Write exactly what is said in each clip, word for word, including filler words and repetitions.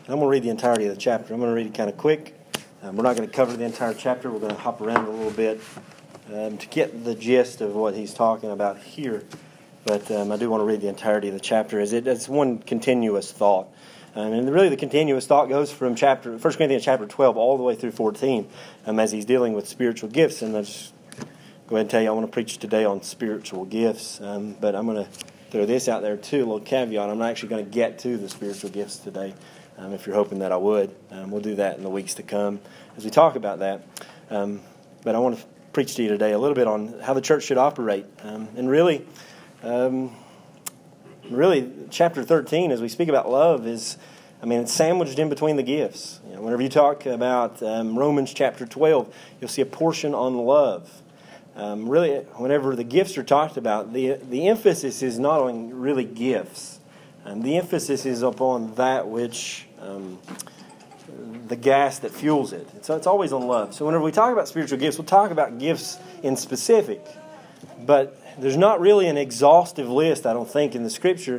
I'm going to read the entirety of the chapter. I'm going to read it kind of quick. Um, we're not going to cover the entire chapter. We're going to hop around a little bit um, to get the gist of what he's talking about here. But um, I do want to read the entirety of the chapter as it, it's one continuous thought. Um, and really the continuous thought goes from chapter First Corinthians chapter twelve all the way through fourteen um, as he's dealing with spiritual gifts. And I'll just go ahead and tell you I want to preach today on spiritual gifts. Um, but I'm going to throw this out there too, a little caveat. I'm not actually going to get to the spiritual gifts today. Um, if you're hoping that I would. Um, we'll do that in the weeks to come as we talk about that. Um, but I want to preach to you today a little bit on how the church should operate. Um, and really... Um, Really, chapter thirteen, as we speak about love, is, I mean, it's sandwiched in between the gifts. You know, whenever you talk about um, Romans chapter twelve, you'll see a portion on love. Um, really, whenever the gifts are talked about, the the emphasis is not on really gifts. Um, the emphasis is upon that which, um, the gas that fuels it. So it's always on love. So whenever we talk about spiritual gifts, we'll talk about gifts in specific. But there's not really an exhaustive list, I don't think, in the Scripture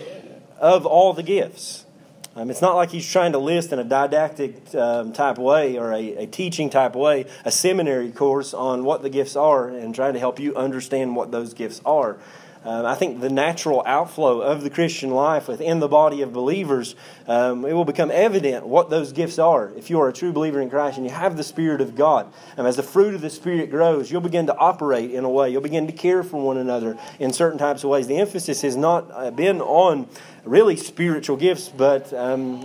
of all the gifts. Um, it's not like he's trying to list in a didactic um, type way or a, a teaching type way a seminary course on what the gifts are and trying to help you understand what those gifts are. Um, I think the natural outflow of the Christian life within the body of believers, um, it will become evident what those gifts are. If you are a true believer in Christ and you have the Spirit of God, and as the fruit of the Spirit grows, you'll begin to operate in a way. You'll begin to care for one another in certain types of ways. The emphasis has not been on really spiritual gifts, but um,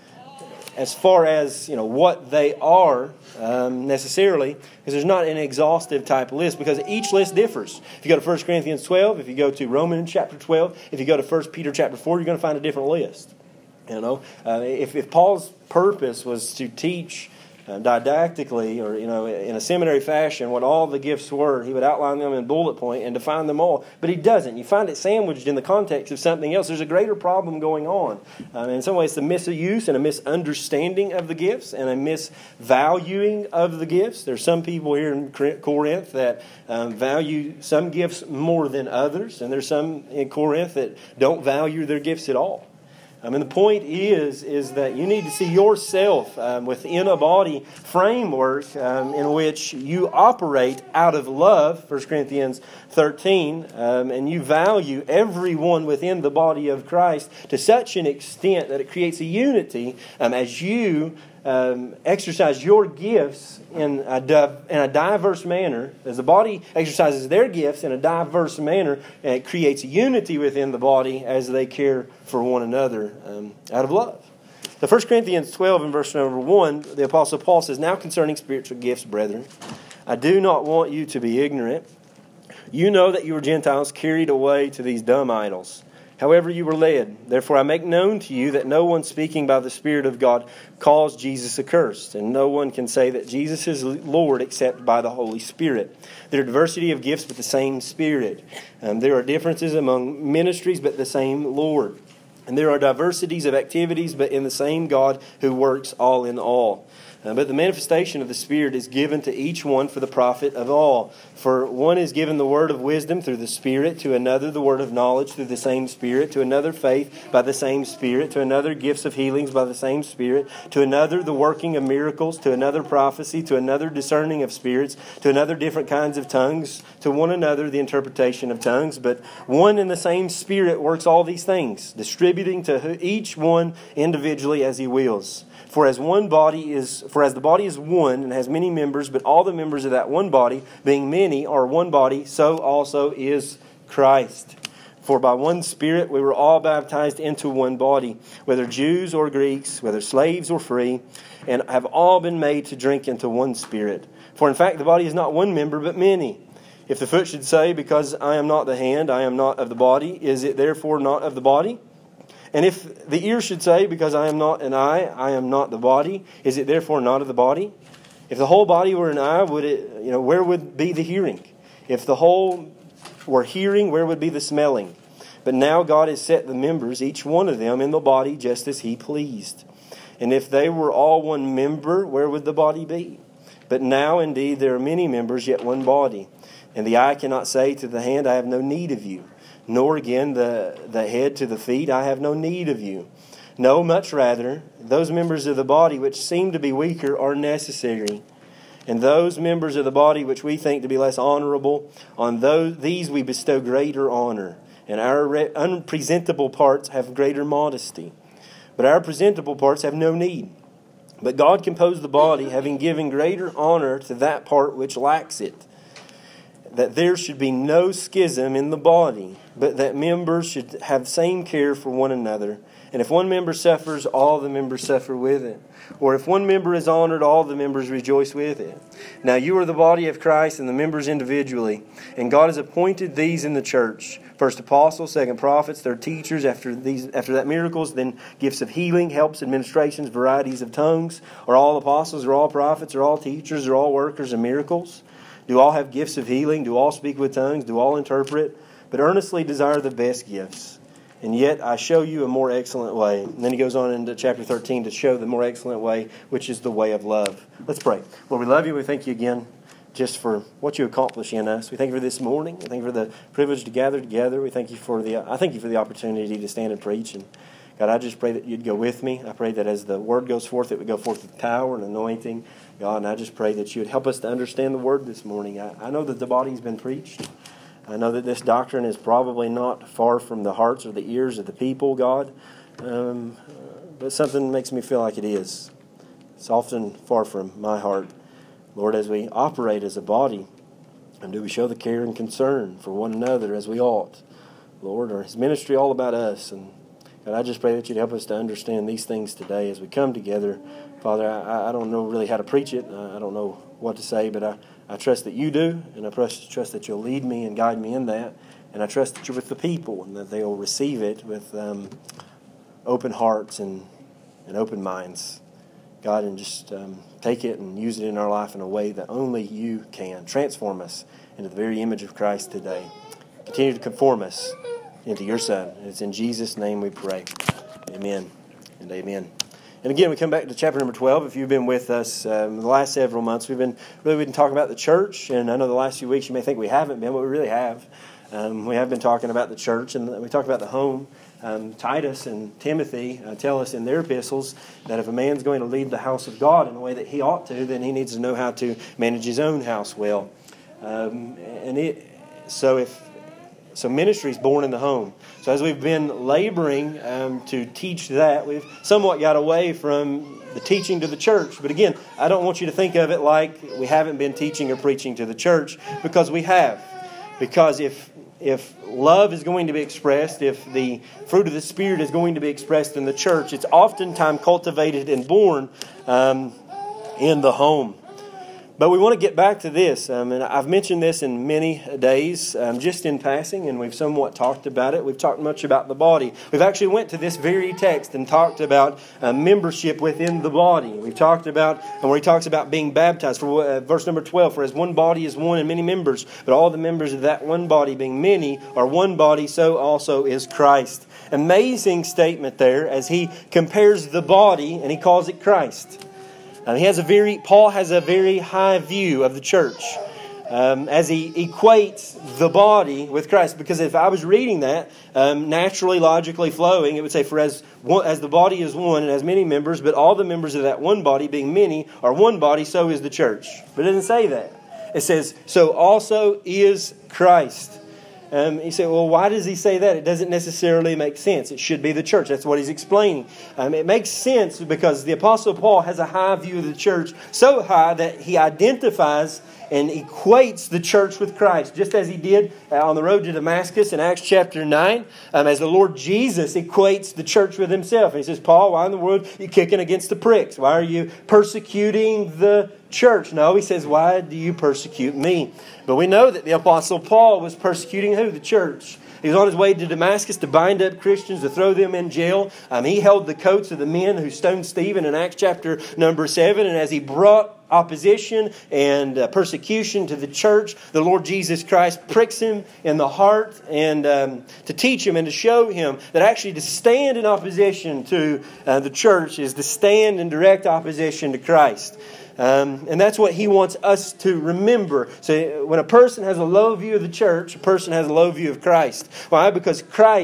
as far as you know what they are um, necessarily, because there's not an exhaustive type list, because each list differs. If you go to First Corinthians twelve, if you go to Romans chapter twelve, if you go to First Peter chapter four, you're going to find a different list. You know, uh, if if Paul's purpose was to teach Uh, didactically or you know in a seminary fashion what all the gifts were, he would outline them in bullet point and define them all. But he doesn't. You find it sandwiched in the context of something else. There's a greater problem going on. Um, in some ways, the misuse and a misunderstanding of the gifts and a misvaluing of the gifts. There's some people here in Corinth that um, value some gifts more than others, and there's some in Corinth that don't value their gifts at all. I mean, the point is, is that you need to see yourself um, within a body framework um, in which you operate out of love, First Corinthians thirteen, um, and you value everyone within the body of Christ to such an extent that it creates a unity um, as you um, exercise your gifts in a, di- in a diverse manner. As the body exercises their gifts in a diverse manner, and it creates a unity within the body as they care for one another um, out of love. Now, First Corinthians twelve and verse number one, the Apostle Paul says, "Now concerning spiritual gifts, brethren, I do not want you to be ignorant. You know that you were Gentiles carried away to these dumb idols. However you were led. Therefore I make known to you that no one speaking by the Spirit of God calls Jesus accursed, and no one can say that Jesus is Lord except by the Holy Spirit. There are diversity of gifts, but the same Spirit. Um, there are differences among ministries, but the same Lord. And there are diversities of activities, but in the same God who works all in all. Uh, but the manifestation of the Spirit is given to each one for the profit of all. For one is given the word of wisdom through the Spirit, to another the word of knowledge through the same Spirit, to another faith by the same Spirit, to another gifts of healings by the same Spirit, to another the working of miracles, to another prophecy, to another discerning of spirits, to another different kinds of tongues, to one another the interpretation of tongues. But one and the same Spirit works all these things, distributing to each one individually as He wills. For as one body is, for as the body is one and has many members, but all the members of that one body, being many, are one body, so also is Christ. For by one Spirit we were all baptized into one body, whether Jews or Greeks, whether slaves or free, and have all been made to drink into one Spirit. For in fact the body is not one member, but many. If the foot should say, because I am not the hand, I am not of the body, is it therefore not of the body? And if the ear should say, because I am not an eye, I am not the body, is it therefore not of the body? If the whole body were an eye, would it, you know, where would be the hearing? If the whole were hearing, where would be the smelling? But now God has set the members, each one of them, in the body just as He pleased. And if they were all one member, where would the body be? But now indeed there are many members, yet one body. And the eye cannot say to the hand, I have no need of you. Nor again the, the head to the feet, I have no need of you. No, much rather, those members of the body which seem to be weaker are necessary. And those members of the body which we think to be less honorable, on those, these we bestow greater honor. And our re- unpresentable parts have greater modesty. But our presentable parts have no need. But God composed the body, having given greater honor to that part which lacks it, that there should be no schism in the body, but that members should have same care for one another. And if one member suffers, all the members suffer with it. Or if one member is honored, all the members rejoice with it. Now you are the body of Christ and the members individually. And God has appointed these in the church. First apostles, second prophets, third teachers, after these, after that miracles, then gifts of healing, helps, administrations, varieties of tongues. Are all apostles, are all prophets, are all teachers, are all workers of miracles? Do all have gifts of healing? Do all speak with tongues? Do all interpret? But earnestly desire the best gifts. And yet I show you a more excellent way. And then he goes on into chapter thirteen to show the more excellent way, which is the way of love. Let's pray. Lord, we love you. We thank you again just for what you accomplish in us. We thank you for this morning. We thank you for the privilege to gather together. We thank you for the, I thank you for the opportunity to stand and preach. And God, I just pray that you'd go with me. I pray that as the word goes forth, it would go forth with power and anointing. God, and I just pray that you would help us to understand the word this morning. I, I know that the body's been preached. I know that this doctrine is probably not far from the hearts or the ears of the people, God. Um, but something makes me feel like it is. It's often far from my heart. Lord, as we operate as a body, and do we show the care and concern for one another as we ought? Lord, or is ministry all about us? And God, I just pray that you'd help us to understand these things today as we come together. Father, I, I don't know really how to preach it. I don't know what to say, but I, I trust that you do, and I trust, trust that you'll lead me and guide me in that. And I trust that you're with the people and that they'll receive it with um, open hearts and, and open minds. God, and just um, take it and use it in our life in a way that only you can. Transform us into the very image of Christ today. Continue to conform us into your Son. It's in Jesus' name we pray. Amen and amen. And again, we come back to chapter number twelve. If you've been with us um, the last several months, we've been really been talking about the church. And I know the last few weeks you may think we haven't been, but we really have. Um, we have been talking about the church, and we talked about the home. Um, Titus and Timothy uh, tell us in their epistles that if a man's going to lead the house of God in the way that he ought to, then he needs to know how to manage his own house well. Um, and it, so if so, ministry is born in the home. So as we've been laboring um, to teach that, we've somewhat got away from the teaching to the church. But again, I don't want you to think of it like we haven't been teaching or preaching to the church, because we have. Because if If love is going to be expressed, if the fruit of the Spirit is going to be expressed in the church, it's oftentimes cultivated and born um, in the home. But we want to get back to this, um, and I've mentioned this in many days, um, just in passing, and we've somewhat talked about it. We've talked much about the body. We've actually went to this very text and talked about uh, membership within the body. We've talked about, and where he talks about being baptized, for uh, verse number twelve, for as one body is one and many members, but all the members of that one body being many are one body, so also is Christ. Amazing statement there as he compares the body and he calls it Christ. Um, he has a very Paul has a very high view of the church um, as he equates the body with Christ. Because if I was reading that um, naturally, logically flowing, it would say, "For as one, as the body is one and has many members, but all the members of that one body, being many, are one body, so is the church." But it doesn't say that. It says, "So also is Christ." Um, you say, well, why does he say that? It doesn't necessarily make sense. It should be the church. That's what he's explaining. Um, it makes sense because the Apostle Paul has a high view of the church, so high that he identifies and equates the church with Christ, just as he did on the road to Damascus in Acts chapter nine, um, as the Lord Jesus equates the church with himself. And he says, "Paul, why in the world are you kicking against the pricks? Why are you persecuting the church?" No, he says, "Why do you persecute me?" But we know that the Apostle Paul was persecuting who? The church. He was on his way to Damascus to bind up Christians, to throw them in jail. Um, he held the coats of the men who stoned Stephen in Acts chapter number seven. And as he brought opposition and uh, persecution to the church, the Lord Jesus Christ pricks him in the heart and um, to teach him and to show him that actually to stand in opposition to uh, the church is to stand in direct opposition to Christ. Um, and that's what he wants us to remember. So when a person has a low view of the church, a person has a low view of Christ. Why? Because Christ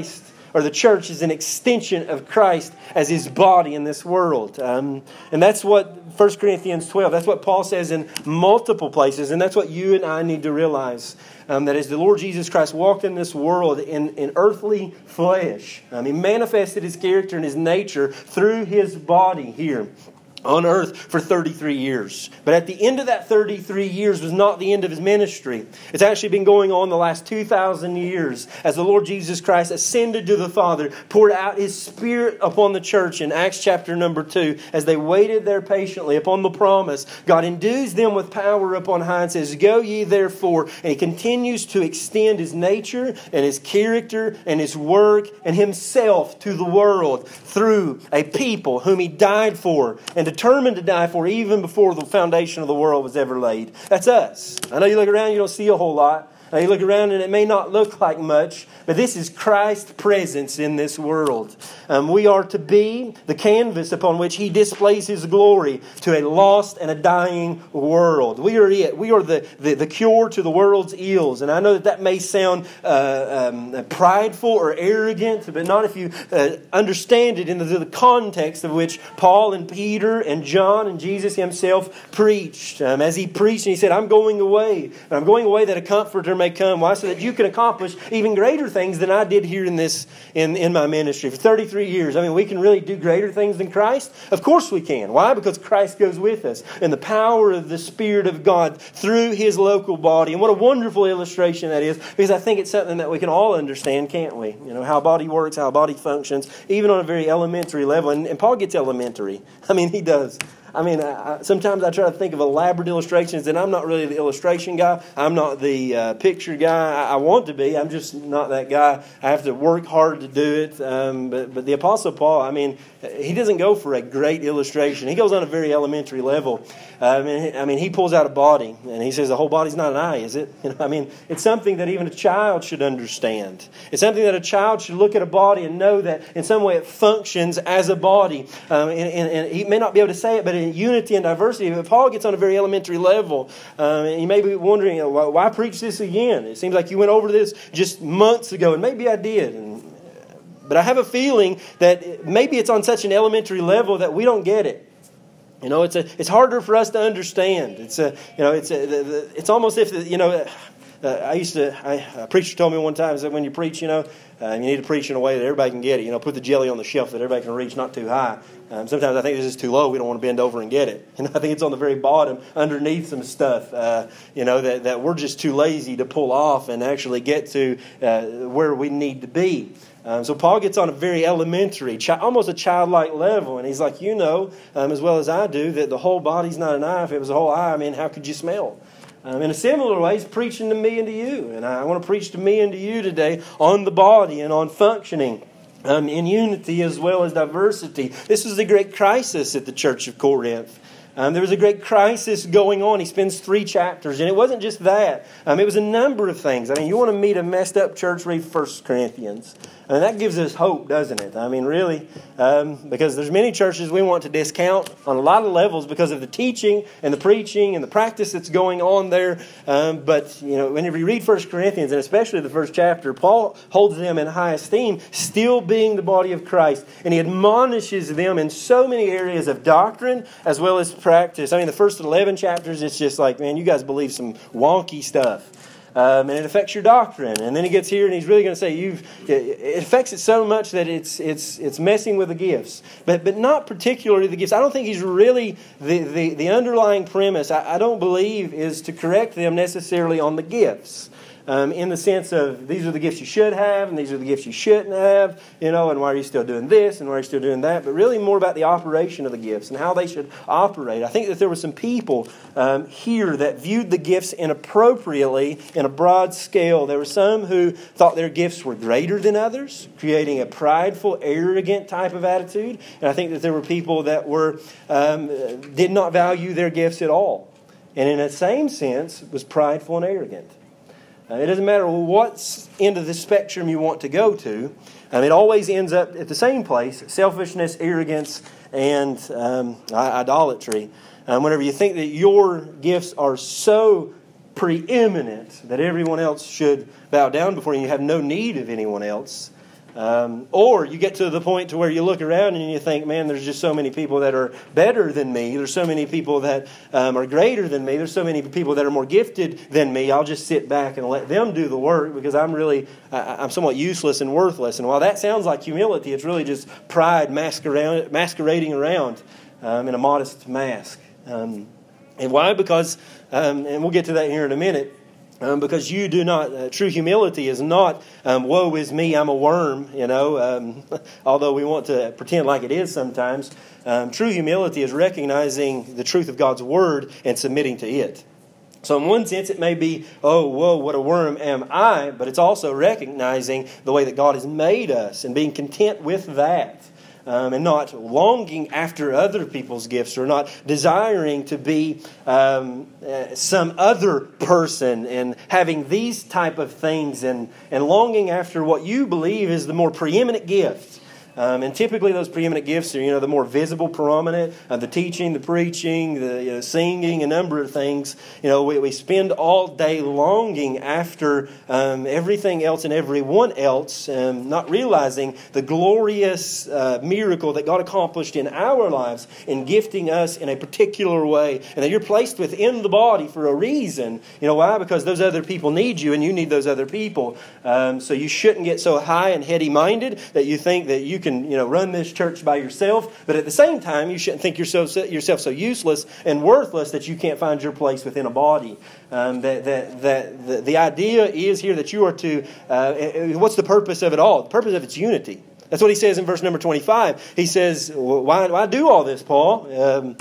or the church is an extension of Christ as His body in this world. Um, and that's what First Corinthians twelve, that's what Paul says in multiple places, and that's what you and I need to realize. Um, that as the Lord Jesus Christ walked in this world in, in earthly flesh, um, He manifested His character and His nature through His body here on earth for thirty-three years. But at the end of that thirty-three years was not the end of His ministry. It's actually been going on the last two thousand years as the Lord Jesus Christ ascended to the Father, poured out His Spirit upon the church in Acts chapter number two. As they waited there patiently upon the promise, God endues them with power upon high and says, "Go ye therefore." And He continues to extend His nature and His character and His work and Himself to the world through a people whom He died for and determined to die for even before the foundation of the world was ever laid. That's us. I know you look around, you don't see a whole lot. Now you look around and it may not look like much, but this is Christ's presence in this world. Um, we are to be the canvas upon which He displays His glory to a lost and a dying world. We are it. We are the, the, the cure to the world's ills. And I know that that may sound uh, um, prideful or arrogant, but not if you uh, understand it in the, the context of which Paul and Peter and John and Jesus Himself preached. Um, as He preached and He said, "I'm going away. And I'm going away that a comforter may come." Why? So that you can accomplish even greater things than I did here in this in, in my ministry for thirty-three years. I mean, we can really do greater things than Christ? Of course we can. Why? Because Christ goes with us. And the power of the Spirit of God through His local body. And what a wonderful illustration that is, because I think it's something that we can all understand, can't we? You know, how a body works, how a body functions, even on a very elementary level. And, and Paul gets elementary. I mean, he does. I mean, I, sometimes I try to think of elaborate illustrations, and I'm not really the illustration guy. I'm not the uh, picture guy. I, I want to be. I'm just not that guy. I have to work hard to do it. Um, but, but the Apostle Paul, I mean, he doesn't go for a great illustration. He goes on a very elementary level. I mean, I mean, he pulls out a body, and he says the whole body's not an eye, is it? You know, I mean, it's something that even a child should understand. It's something that a child should look at a body and know that in some way it functions as a body. Um, and, and, and he may not be able to say it, but in unity and diversity, but Paul gets on a very elementary level. Um, and you may be wondering, you know, why, why preach this again? It seems like you went over this just months ago, and maybe I did. And, but I have a feeling that maybe it's on such an elementary level that we don't get it. You know, it's a, it's harder for us to understand. It's a, you know, it's a, the, the, it's almost if the, you know. Uh, I used to. I, a preacher told me one time that when you preach, you know, uh, you need to preach in a way that everybody can get it. You know, put the jelly on the shelf that everybody can reach, not too high. Um, sometimes I think this is too low. We don't want to bend over and get it. And I think it's on the very bottom, underneath some stuff. Uh, you know, that that we're just too lazy to pull off and actually get to uh, where we need to be. Um, so Paul gets on a very elementary, chi- almost a childlike level, and he's like, you know, um, as well as I do, that the whole body's not an eye. If it was a whole eye, I mean, how could you smell? Um, in a similar way, he's preaching to me and to you. And I want to preach to me and to you today on the body and on functioning um, in unity as well as diversity. This was a great crisis at the Church of Corinth. Um, there was a great crisis going on. He spends three chapters. And it wasn't just that. Um, it was a number of things. I mean, you want to meet a messed up church, read First Corinthians. And that gives us hope, doesn't it? I mean, really, um, because there's many churches we want to discount on a lot of levels because of the teaching and the preaching and the practice that's going on there. Um, but, you know, whenever you read First Corinthians, and especially the first chapter, Paul holds them in high esteem, still being the body of Christ. And he admonishes them in so many areas of doctrine as well as practice. I mean, the first eleven chapters, it's just like, man, you guys believe some wonky stuff. Um, and it affects your doctrine. And then he gets here and he's really going to say you've it affects it so much that it's it's it's messing with the gifts. But but not particularly the gifts. I don't think he's really the, the, the underlying premise, I, I don't believe, is to correct them necessarily on the gifts. Um, in the sense of these are the gifts you should have and these are the gifts you shouldn't have, you know, and why are you still doing this and why are you still doing that, but really more about the operation of the gifts and how they should operate. I think that there were some people um, here that viewed the gifts inappropriately in a broad scale. There were some who thought their gifts were greater than others, creating a prideful, arrogant type of attitude. And I think that there were people that were um, did not value their gifts at all. And in the same sense, was prideful and arrogant. Uh, it doesn't matter what end of the spectrum you want to go to. Um, it always ends up at the same place: selfishness, arrogance, and um, idolatry. Um, whenever you think that your gifts are so preeminent that everyone else should bow down before you, you have no need of anyone else. Um, or you get to the point to where you look around and you think, man, there's just so many people that are better than me. There's so many people that um, are greater than me. There's so many people that are more gifted than me. I'll just sit back and let them do the work because I'm really, uh, I'm somewhat useless and worthless. And while that sounds like humility, it's really just pride masquerading, masquerading around um, in a modest mask. Um, and why? Because, um, and we'll get to that here in a minute, Um, because you do not, uh, true humility is not, um, woe is me, I'm a worm, you know, um, although we want to pretend like it is sometimes. Um, true humility is recognizing the truth of God's Word and submitting to it. So in one sense it may be, oh, whoa, what a worm am I, but it's also recognizing the way that God has made us and being content with that. Um, and not longing after other people's gifts or not desiring to be um, uh, some other person and having these type of things and, and longing after what you believe is the more preeminent gift. Um, and typically those preeminent gifts are, you know, the more visible, prominent, uh, the teaching, the preaching, the you know, singing, a number of things. You know, we, we spend all day longing after um, everything else and everyone else, um, not realizing the glorious uh, miracle that God accomplished in our lives in gifting us in a particular way. And that you're placed within the body for a reason. You know why? Because those other people need you and you need those other people. Um, so you shouldn't get so high and heady-minded that you think that you can you know, run this church by yourself, but at the same time, you shouldn't think yourself yourself so useless and worthless that you can't find your place within a body. Um, that that that the, the idea is here that you are to. Uh, what's the purpose of it all? The purpose of it's unity. That's what he says in verse number twenty-five. He says, "Why why do all this, Paul? Um,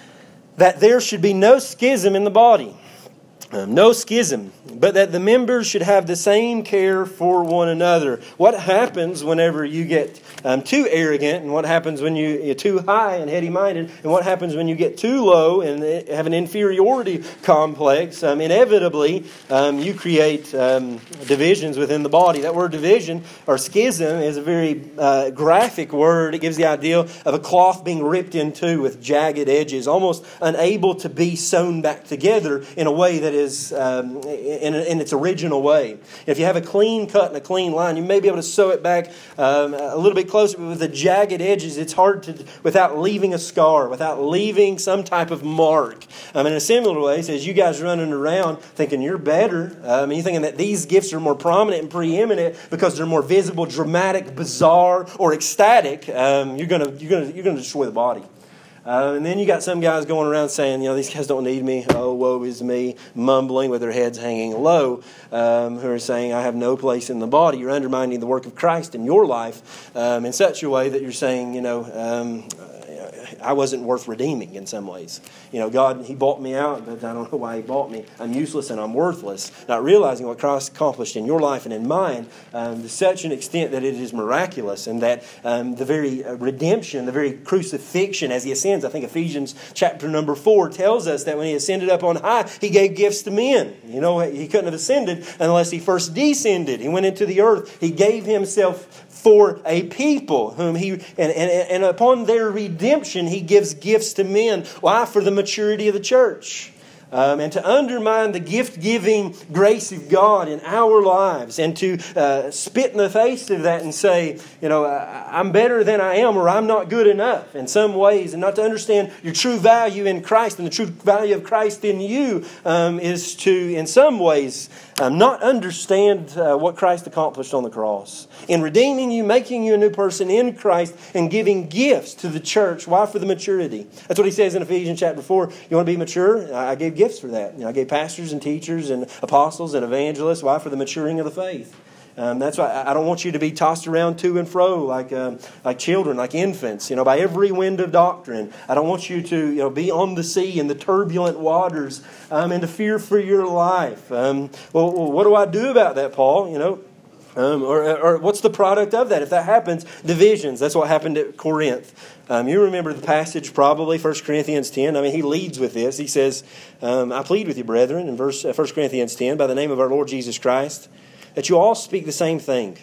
that there should be no schism in the body." Um, no schism, but that the members should have the same care for one another. What happens whenever you get um, too arrogant, and what happens when you, you're too high and heady-minded, and what happens when you get too low and have an inferiority complex? Um, inevitably, um, you create um, divisions within the body. That word division, or schism, is a very uh, graphic word. It gives the idea of a cloth being ripped in two with jagged edges, almost unable to be sewn back together in a way that is um, in, in its original way. If you have a clean cut and a clean line, you may be able to sew it back um, a little bit closer, but with the jagged edges, it's hard to, without leaving a scar, without leaving some type of mark. Um, in a similar way, it says you guys running around thinking you're better. Um, you're thinking that these gifts are more prominent and preeminent because they're more visible, dramatic, bizarre, or ecstatic. Um, you're gonna you're gonna you're gonna destroy the body. Uh, and then you got some guys going around saying, you know, these guys don't need me. Oh, woe is me. Mumbling with their heads hanging low. Um, who are saying, I have no place in the body. You're undermining the work of Christ in your life um, in such a way that you're saying, you know, um, I wasn't worth redeeming in some ways. You know, God, He bought me out, but I don't know why He bought me. I'm useless and I'm worthless. Not realizing what Christ accomplished in your life and in mine um, to such an extent that it is miraculous, and that um, the very redemption, the very crucifixion as He ascends, I think Ephesians chapter number four tells us that when He ascended up on high, He gave gifts to men. You know, He couldn't have ascended unless He first descended. He went into the earth. He gave Himself for a people whom He, and, and, and upon their redemption, He gives gifts to men. Why? For the maturity of the church. Um, and to undermine the gift-giving grace of God in our lives, and to uh, spit in the face of that and say, you know, I'm better than I am, or I'm not good enough in some ways, and not to understand your true value in Christ and the true value of Christ in you um, is to, in some ways, um, not understand uh, what Christ accomplished on the cross. In redeeming you, making you a new person in Christ, and giving gifts to the church. Why? For the maturity. That's what he says in Ephesians chapter four. You want to be mature? I gave gifts for that. You know, I gave pastors and teachers and apostles and evangelists. Why? For the maturing of the faith. Um, that's why I don't want you to be tossed around to and fro like um, like children, like infants, you know, by every wind of doctrine. I don't want you to, you know, be on the sea in the turbulent waters um, and to fear for your life. Um, well, well, what do I do about that, Paul? You know, um, or, or what's the product of that? If that happens, divisions. That's what happened at Corinth. Um, you remember the passage probably, First Corinthians ten. I mean, he leads with this. He says, um, I plead with you, brethren, in verse uh, First Corinthians ten, by the name of our Lord Jesus Christ, that you all speak the same thing,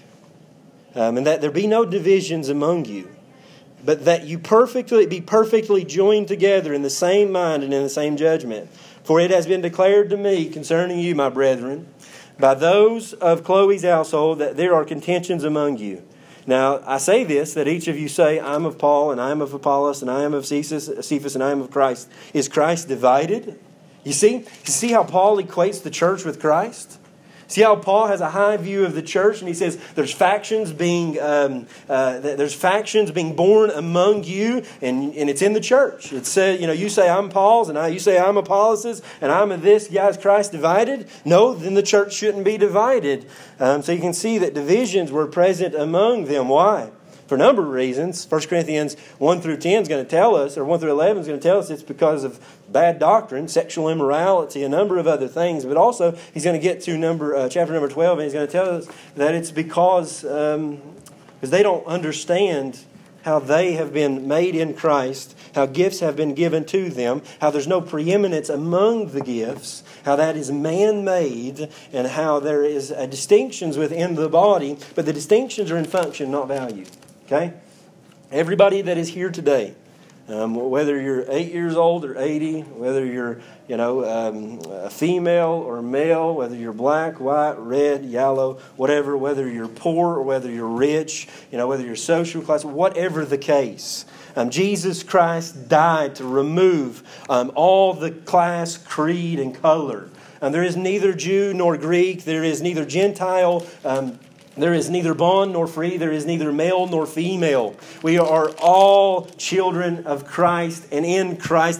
um, and that there be no divisions among you, but that you perfectly be perfectly joined together in the same mind and in the same judgment. For it has been declared to me concerning you, my brethren, by those of Chloe's household, that there are contentions among you. Now, I say this, that each of you say, I'm of Paul, and I am of Apollos, and I am of Cephas, Cephas, and I am of Christ. Is Christ divided? You see? You see how Paul equates the church with Christ? See how Paul has a high view of the church, and he says there's factions being um, uh, there's factions being born among you, and, and it's in the church. It said, you know, you say I'm Paul's, and I, you say I'm Apollos', and I'm of this. Yeah, is Christ divided? No, then the church shouldn't be divided. Um, so you can see that divisions were present among them. Why? For a number of reasons. First Corinthians one through ten is going to tell us, or one through eleven is going to tell us it's because of bad doctrine, sexual immorality, a number of other things. But also, he's going to get to number uh, chapter number twelve, and he's going to tell us that it's because um, because they don't understand how they have been made in Christ, how gifts have been given to them, how there's no preeminence among the gifts, how that is man-made, and how there is uh, distinctions within the body, but the distinctions are in function, not value. Okay? Everybody that is here today, um, whether you're eight years old or eighty, whether you're, you know, um, a female or male, whether you're black, white, red, yellow, whatever, whether you're poor or whether you're rich, you know, whether you're social class, whatever the case, um, Jesus Christ died to remove um, all the class, creed, and color. Um, there is neither Jew nor Greek. There is neither Gentile. Um, There is neither bond nor free. There is neither male nor female. We are all children of Christ and in Christ.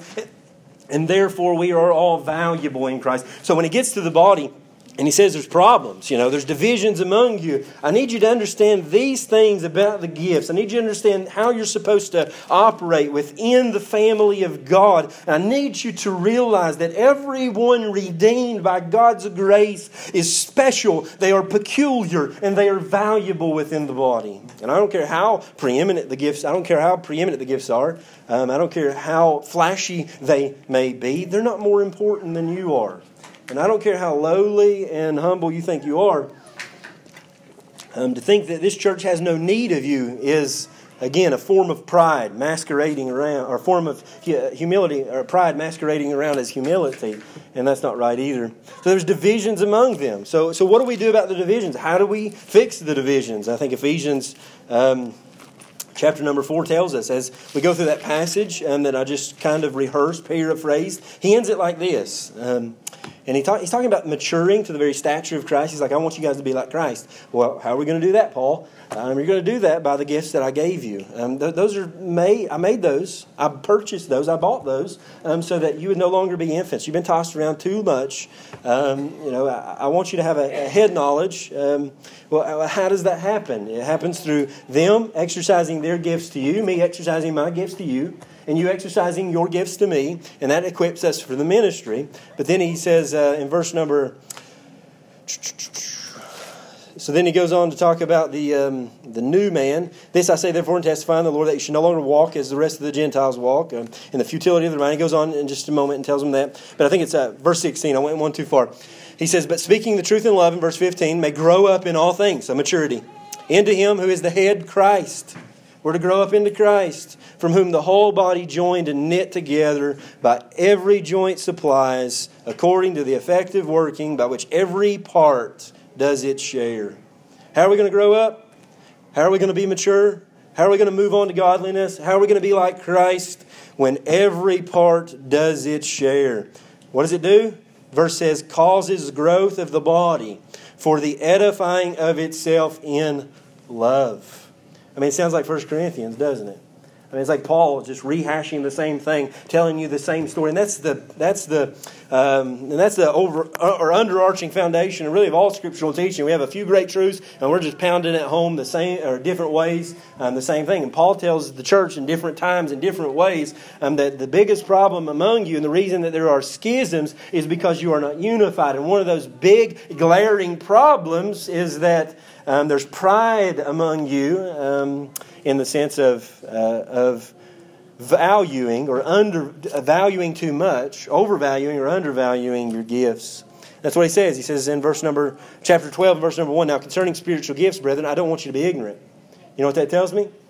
And therefore we are all valuable in Christ. So when it gets to the body, and he says there's problems, you know, there's divisions among you. I need you to understand these things about the gifts. I need you to understand how you're supposed to operate within the family of God. And I need you to realize that everyone redeemed by God's grace is special. They are peculiar and they are valuable within the body. And I don't care how preeminent the gifts, I don't care how preeminent the gifts are. Um, I don't care how flashy they may be. They're not more important than you are. And I don't care how lowly and humble you think you are. Um, to think that this church has no need of you is, again, a form of pride masquerading around, or a form of humility, or pride masquerading around as humility. And that's not right either. So there's divisions among them. So, so what do we do about the divisions? How do we fix the divisions? I think Ephesians um, chapter number four tells us, as we go through that passage um, that I just kind of rehearsed, paraphrased, he ends it like this. Um, And he talk, he's talking about maturing to the very stature of Christ. He's like, I want you guys to be like Christ. Well, how are we going to do that, Paul? Um, you're going to do that by the gifts that I gave you. Um, th- those are made. I made those. I purchased those. I bought those um, so that you would no longer be infants. You've been tossed around too much. Um, you know, I, I want you to have a, a head knowledge. Um, well, how does that happen? It happens through them exercising their gifts to you, me exercising my gifts to you, and you exercising your gifts to me, and that equips us for the ministry. But then he says uh, in verse number... So then he goes on to talk about the um, the new man. This I say therefore and testify in the Lord that you should no longer walk as the rest of the Gentiles walk, um, in the futility of their mind. He goes on in just a moment and tells them that. But I think it's uh, verse sixteen. I went one too far. He says, but speaking the truth in love in verse fifteen, may grow up in all things, so maturity, into him who is the head, Christ. We're to grow up into Christ, from whom the whole body joined and knit together by every joint supplies, according to the effective working by which every part does its share. How are we going to grow up? How are we going to be mature? How are we going to move on to godliness? How are we going to be like Christ? When every part does its share. What does it do? Verse says, causes growth of the body for the edifying of itself in love. I mean, it sounds like First Corinthians, doesn't it? I mean, it's like Paul just rehashing the same thing, telling you the same story, and that's the that's the um, and that's the over or underarching foundation, really, of all scriptural teaching. We have a few great truths, and we're just pounding it home the same or different ways, um, the same thing. And Paul tells the church in different times, in different ways, um, that the biggest problem among you, and the reason that there are schisms, is because you are not unified. And one of those big glaring problems is that um, there's pride among you. Um, in the sense of uh, of valuing or under valuing too much, overvaluing or undervaluing your gifts. That's what he says. He says in verse number chapter twelve, verse number one. Now concerning spiritual gifts, brethren, I don't want you to be ignorant. You know what that tells me?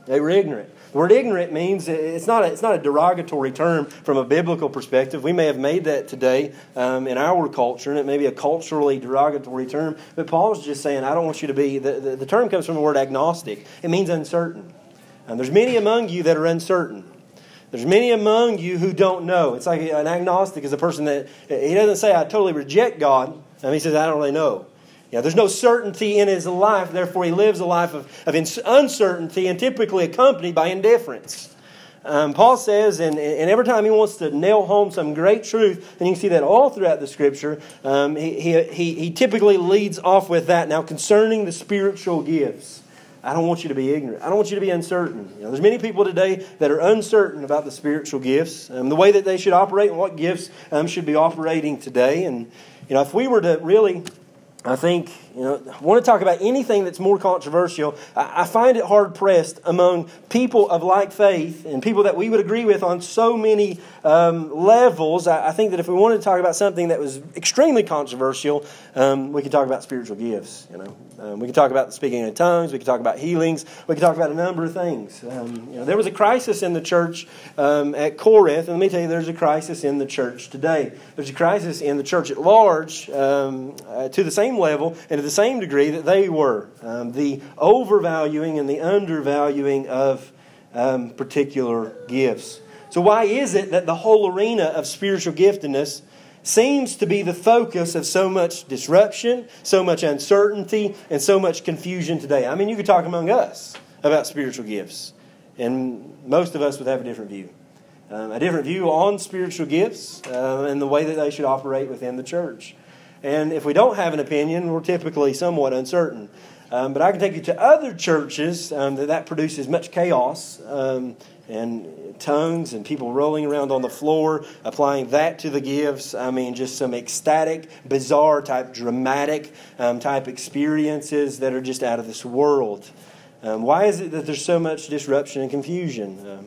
They were ignorant. The word ignorant means it's not a, it's not a derogatory term from a biblical perspective. We may have made that today um, in our culture, and it may be a culturally derogatory term. But Paul's just saying, I don't want you to be... The, the, the term comes from the word agnostic. It means uncertain. And there's many among you that are uncertain. There's many among you who don't know. It's like an agnostic is a person that... He doesn't say, I totally reject God. And he says, I don't really know. Yeah, there's no certainty in his life, therefore he lives a life of, of uncertainty and typically accompanied by indifference. Um, Paul says, and, and every time he wants to nail home some great truth, and you can see that all throughout the Scripture, um, he, he, he, he typically leads off with that. Now, concerning the spiritual gifts, I don't want you to be ignorant. I don't want you to be uncertain. You know, there's many people today that are uncertain about the spiritual gifts, um, the way that they should operate and what gifts um, should be operating today. And, you know, if we were to really... I think, you know, I want to talk about anything that's more controversial. I find it hard-pressed among people of like faith and people that we would agree with on so many um, levels. I think that if we wanted to talk about something that was extremely controversial, um, we could talk about spiritual gifts. You know, um, we could talk about the speaking in tongues. We could talk about healings. We could talk about a number of things. Um, you know, there was a crisis in the church um, at Corinth, and let me tell you, there's a crisis in the church today. There's a crisis in the church at large um, uh, to the same level and to the same degree that they were. Um, the overvaluing and the undervaluing of um, particular gifts. So why is it that the whole arena of spiritual giftedness seems to be the focus of so much disruption, so much uncertainty, and so much confusion today? I mean, you could talk among us about spiritual gifts, and most of us would have a different view. Um, a different view on spiritual gifts uh, and the way that they should operate within the church. And if we don't have an opinion, we're typically somewhat uncertain. Um, but I can take you to other churches um, that that produces much chaos um, and tongues and people rolling around on the floor, applying that to the gifts. I mean, just some ecstatic, bizarre type, dramatic um, type experiences that are just out of this world. Um, why is it that there's so much disruption and confusion? Um,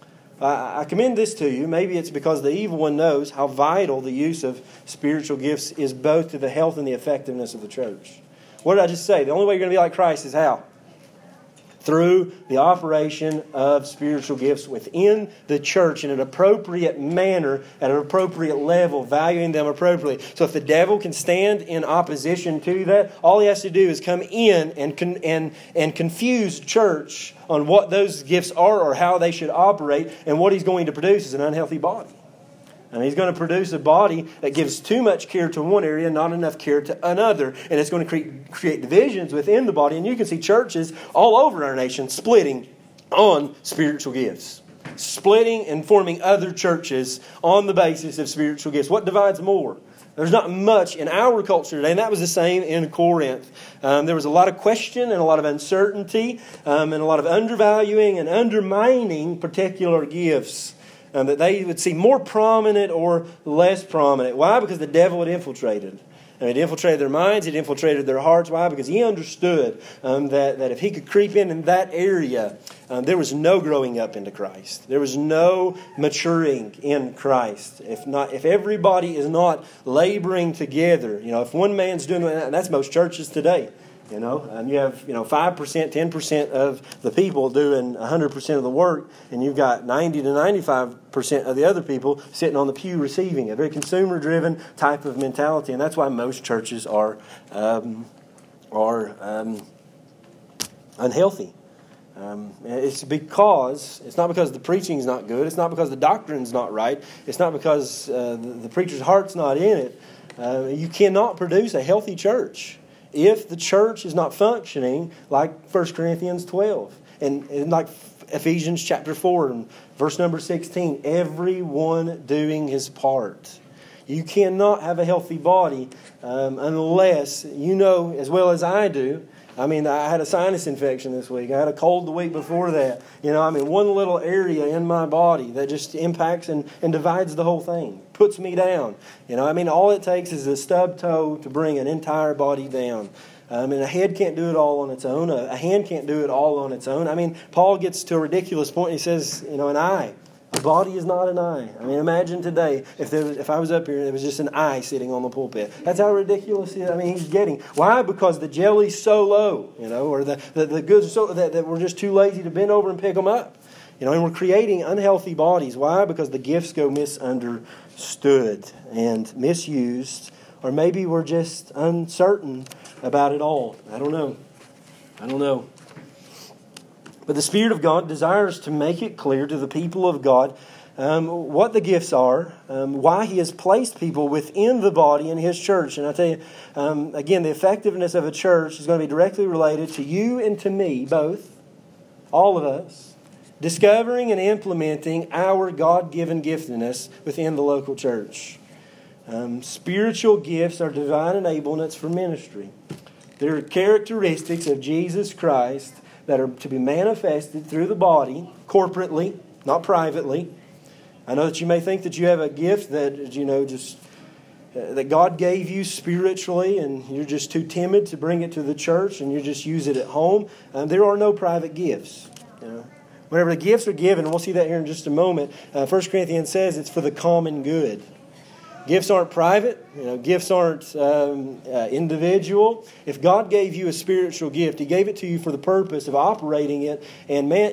I commend this to you. Maybe it's because the evil one knows how vital the use of spiritual gifts is both to the health and the effectiveness of the church. What did I just say? The only way you're going to be like Christ is how? Through the operation of spiritual gifts within the church in an appropriate manner, at an appropriate level, valuing them appropriately. So if the devil can stand in opposition to that, all he has to do is come in and con- and and confuse church on what those gifts are or how they should operate, and what he's going to produce is an unhealthy body. And he's going to produce a body that gives too much care to one area, not enough care to another. And it's going to create, create divisions within the body. And you can see churches all over our nation splitting on spiritual gifts. Splitting and forming other churches on the basis of spiritual gifts. What divides more? There's not much in our culture today, and that was the same in Corinth. Um, there was a lot of question and a lot of uncertainty um, and a lot of undervaluing and undermining particular gifts. Um, that they would see more prominent or less prominent. Why? Because the devil had infiltrated. And it infiltrated their minds, it infiltrated their hearts. Why? Because he understood um, that, that if he could creep in in that area, um, there was no growing up into Christ. There was no maturing in Christ. If not, if everybody is not laboring together, you know, if one man's doing that, and that's most churches today. You know, and you have, you know, five percent, ten percent of the people doing one hundred percent of the work, and you've got ninety to ninety-five percent of the other people sitting on the pew receiving. A very consumer-driven type of mentality, and that's why most churches are um, are um, unhealthy. Um, it's because, it's not because the preaching's not good, it's not because the doctrine's not right, it's not because uh, the, the preacher's heart's not in it. Uh, you cannot produce a healthy church if the church is not functioning like First Corinthians twelve and, and like Ephesians chapter four and verse number sixteen, everyone doing his part. You cannot have a healthy body um, unless you know as well as I do. I mean, I had a sinus infection this week. I had a cold the week before that. You know, I mean, one little area in my body that just impacts and, and divides the whole thing. Puts me down. You know, I mean, all it takes is a stub toe to bring an entire body down. I mean, a head can't do it all on its own. A, a hand can't do it all on its own. I mean, Paul gets to a ridiculous point. He says, you know, an eye. The body is not an eye. I mean, imagine today if there was, if I was up here and it was just an eye sitting on the pulpit. That's how ridiculous it is. I mean, he's getting. Why? Because the jelly's so low, you know, or the, the, the goods are so that, that we're just too lazy to bend over and pick them up. You know, and we're creating unhealthy bodies. Why? Because the gifts go misunderstood and misused. Or maybe we're just uncertain about it all. I don't know. I don't know. But the Spirit of God desires to make it clear to the people of God um, what the gifts are, um, why He has placed people within the body in His church. And I tell you, um, again, the effectiveness of a church is going to be directly related to you and to me, both, all of us, discovering and implementing our God-given giftedness within the local church. Um, spiritual gifts are divine enablements for ministry. They're characteristics of Jesus Christ that are to be manifested through the body, corporately, not privately. I know that you may think that you have a gift that, you know, just uh, that God gave you spiritually, and you're just too timid to bring it to the church, and you just use it at home. Um, there are no private gifts. You know, whenever the gifts are given, and we'll see that here in just a moment. Uh, First Corinthians says it's for the common good. Gifts aren't private. You know, gifts aren't um, uh, individual. If God gave you a spiritual gift, He gave it to you for the purpose of operating it and man,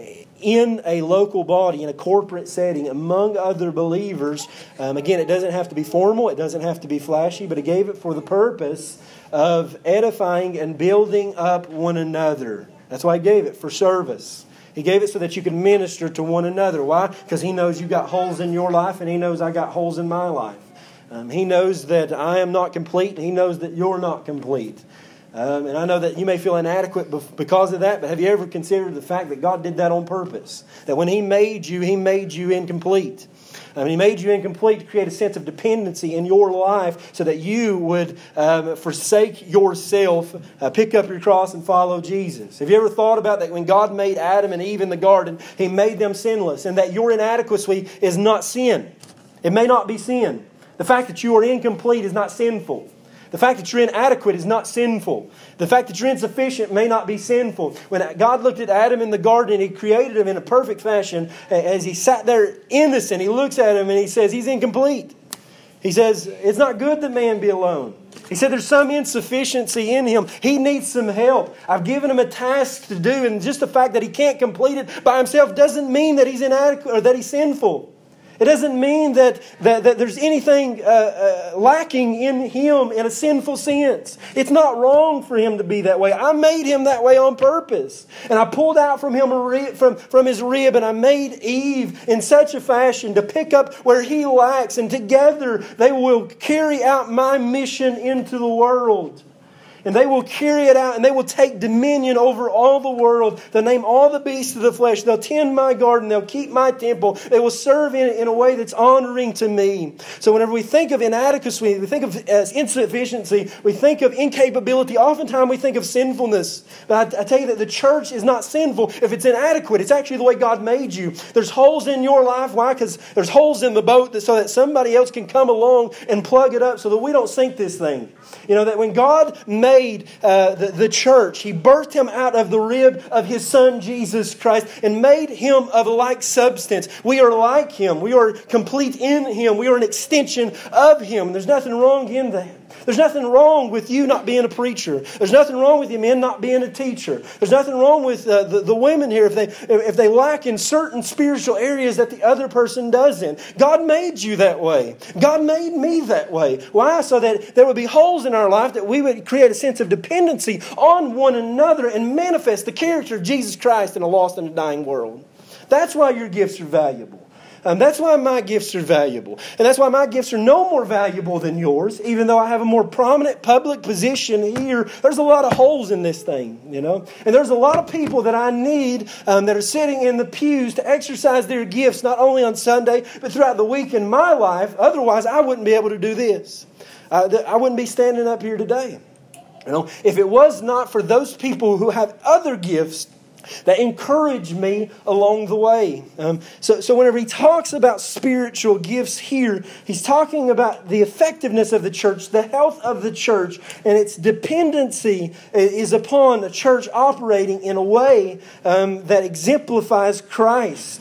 in a local body, in a corporate setting, among other believers. Um, again, it doesn't have to be formal. It doesn't have to be flashy, but He gave it for the purpose of edifying and building up one another. That's why He gave it, for service. He gave it so that you could minister to one another. Why? Because He knows you got holes in your life, and He knows I got holes in my life. Um, he knows that I am not complete, and He knows that you're not complete. Um, and I know that you may feel inadequate because of that, but have you ever considered the fact that God did that on purpose? That when He made you, He made you incomplete. I mean, He made you incomplete to create a sense of dependency in your life so that you would um, forsake yourself, uh, pick up your cross and follow Jesus. Have you ever thought about that when God made Adam and Eve in the garden, He made them sinless, and that your inadequacy is not sin? It may not be sin. The fact that you are incomplete is not sinful. The fact that you're inadequate is not sinful. The fact that you're insufficient may not be sinful. When God looked at Adam in the garden, He created him in a perfect fashion. As he sat there innocent, He looks at him and He says, he's incomplete. He says, it's not good that man be alone. He said there's some insufficiency in him. He needs some help. I've given him a task to do, and just the fact that he can't complete it by himself doesn't mean that he's inadequate or that he's sinful. It doesn't mean that, that, that there's anything uh, uh, lacking in him in a sinful sense. It's not wrong for him to be that way. I made him that way on purpose. And I pulled out from him a rib, from, from his rib, and I made Eve in such a fashion to pick up where he lacks. And together they will carry out my mission into the world. And they will carry it out, and they will take dominion over all the world. They'll name all the beasts of the flesh. They'll tend my garden. They'll keep my temple. They will serve in it in a way that's honoring to me. So whenever we think of inadequacy, we think of as insufficiency, we think of incapability. Oftentimes we think of sinfulness. But I, I tell you that the church is not sinful if it's inadequate. It's actually the way God made you. There's holes in your life. Why? Because there's holes in the boat that, so that somebody else can come along and plug it up so that we don't sink this thing. You know, that when God made Uh, the, the church, He birthed Him out of the rib of His Son Jesus Christ and made Him of like substance. We are like Him. We are complete in Him. We are an extension of Him. There's nothing wrong in that. There's nothing wrong with you not being a preacher. There's nothing wrong with you men not being a teacher. There's nothing wrong with uh, the, the women here if they if they lack in certain spiritual areas that the other person doesn't. God made you that way. God made me that way. Why? So that there would be holes in our life, that we would create a sense of dependency on one another and manifest the character of Jesus Christ in a lost and a dying world. That's why your gifts are valuable. Um, that's why my gifts are valuable. And that's why my gifts are no more valuable than yours. Even though I have a more prominent public position here, there's a lot of holes in this thing, you know. And there's a lot of people that I need um, that are sitting in the pews to exercise their gifts, not only on Sunday, but throughout the week in my life. Otherwise, I wouldn't be able to do this. Uh, I wouldn't be standing up here today. You know, if it was not for those people who have other gifts that encourage me along the way. Um, so, so whenever he talks about spiritual gifts here, he's talking about the effectiveness of the church, the health of the church, and its dependency is upon a church operating in a way um, that exemplifies Christ.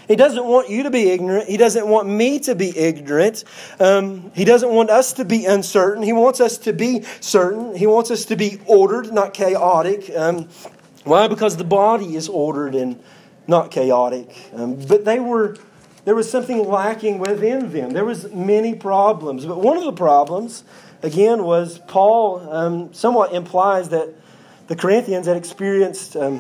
He doesn't want you to be ignorant. He doesn't want me to be ignorant. Um, he doesn't want us to be uncertain. He wants us to be certain. He wants us to be ordered, not chaotic. Um, why? Because the body is ordered and not chaotic. Um, but they were, there was something lacking within them. There was many problems. But one of the problems, again, was Paul um, somewhat implies that the Corinthians had experienced... Um,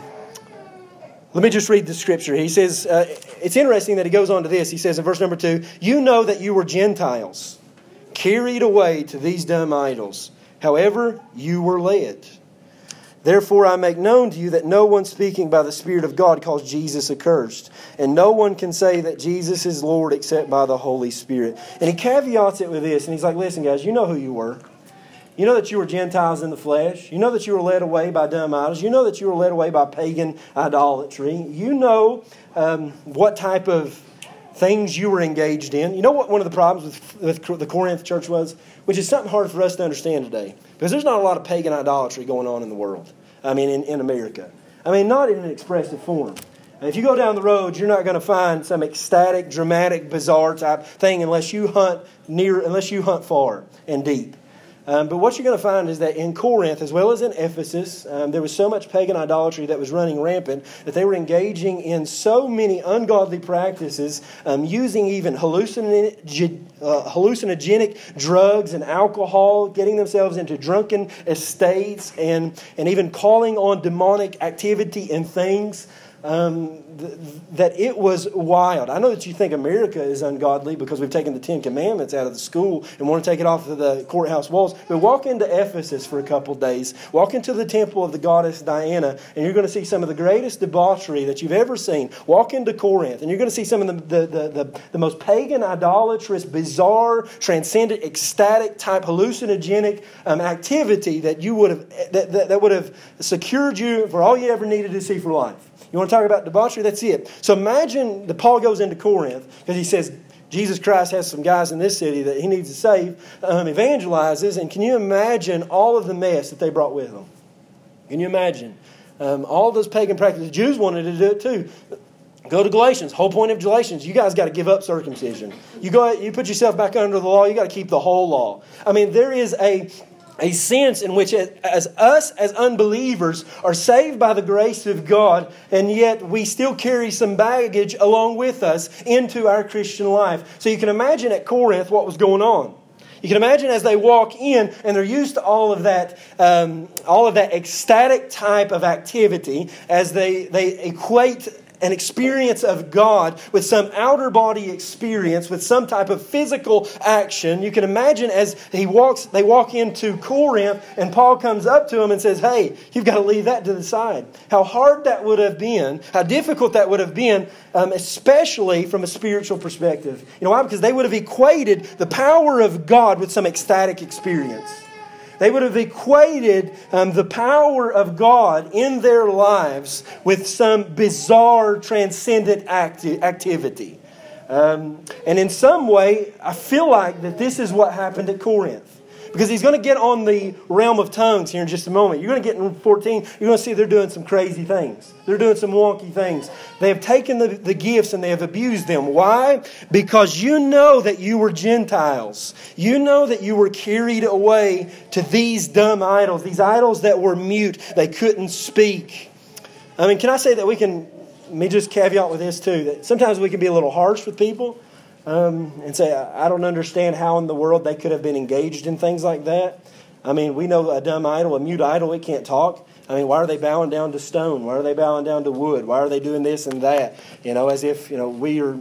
Let me just read the scripture. He says, uh, it's interesting that he goes on to this. He says in verse number two, you know that you were Gentiles, carried away to these dumb idols. However, you were led. Therefore I make known to you that no one speaking by the Spirit of God calls Jesus accursed. And no one can say that Jesus is Lord except by the Holy Spirit. And he caveats it with this. And he's like, listen guys, you know who you were. You know that you were Gentiles in the flesh. You know that you were led away by dumb idols. You know that you were led away by pagan idolatry. You know um, what type of things you were engaged in. You know what one of the problems with, with the Corinth church was? Which is something hard for us to understand today. Because there's not a lot of pagan idolatry going on in the world. I mean, in, in America. I mean, not in an expressive form. And if you go down the road, you're not going to find some ecstatic, dramatic, bizarre type thing unless you hunt near, unless you hunt far and deep. Um, but what you're going to find is that in Corinth, as well as in Ephesus, um, there was so much pagan idolatry that was running rampant that they were engaging in so many ungodly practices, um, using even hallucinogen, uh, hallucinogenic drugs and alcohol, getting themselves into drunken estates, and, and even calling on demonic activity and things. Um, th- that it was wild. I know that you think America is ungodly because we've taken the Ten Commandments out of the school and want to take it off of the courthouse walls. But walk into Ephesus for a couple days. Walk into the temple of the goddess Diana, and you're going to see some of the greatest debauchery that you've ever seen. Walk into Corinth, and you're going to see some of the the, the, the, the most pagan, idolatrous, bizarre, transcendent, ecstatic type hallucinogenic um, activity that you would have that, that, that would have secured you for all you ever needed to see for life. You want to talk about debauchery? That's it. So imagine that Paul goes into Corinth because he says Jesus Christ has some guys in this city that he needs to save, um, evangelizes, and can you imagine all of the mess that they brought with them? Can you imagine? Um, all those pagan practices. The Jews wanted to do it too. Go to Galatians. Whole point of Galatians, you guys got to give up circumcision. You go, you put yourself back under the law, you got to keep the whole law. I mean, there is a... A sense in which as us as unbelievers are saved by the grace of God, and yet we still carry some baggage along with us into our Christian life. So you can imagine at Corinth what was going on. You can imagine as they walk in and they're used to all of that, um, all of that ecstatic type of activity as they, they equate an experience of God with some outer body experience, with some type of physical action. You can imagine as he walks, they walk into Corinth and Paul comes up to him and says, hey, you've got to leave that to the side. How hard that would have been, how difficult that would have been, um, especially from a spiritual perspective. You know why? Because they would have equated the power of God with some ecstatic experience. They would have equated um, the power of God in their lives with some bizarre, transcendent acti- activity. Um, and in some way, I feel like that this is what happened at Corinth. Because he's going to get on the realm of tongues here in just a moment. You're going to get in fourteen, you're going to see they're doing some crazy things. They're doing some wonky things. They have taken the, the gifts and they have abused them. Why? Because you know that you were Gentiles. You know that you were carried away to these dumb idols. These idols that were mute. They couldn't speak. I mean, can I say that we can, let me just caveat with this too, that sometimes we can be a little harsh with people. Um, and say, I don't understand how in the world they could have been engaged in things like that. I mean, we know a dumb idol, a mute idol, it can't talk. I mean, why are they bowing down to stone? Why are they bowing down to wood? Why are they doing this and that? You know, as if, you know, we are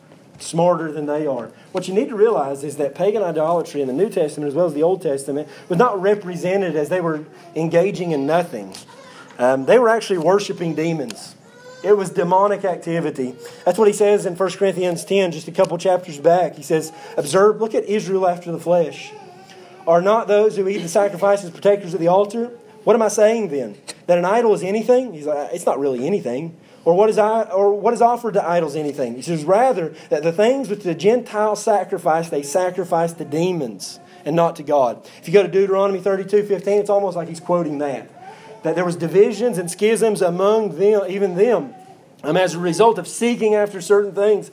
smarter than they are. What you need to realize is that pagan idolatry in the New Testament as well as the Old Testament was not represented as they were engaging in nothing. Um, they were actually worshiping demons. It was demonic activity. That's what he says in First Corinthians ten, just a couple chapters back. He says, observe, look at Israel after the flesh. Are not those who eat the sacrifices partakers of the altar? What am I saying then? That an idol is anything? He's like, it's not really anything. Or what is I, or what is offered to idols anything? He says, rather, that the things which the Gentiles sacrifice, they sacrifice to demons and not to God. If you go to Deuteronomy thirty-two fifteen, it's almost like he's quoting that. That there was divisions and schisms among them, even them. um, as a result of seeking after certain things.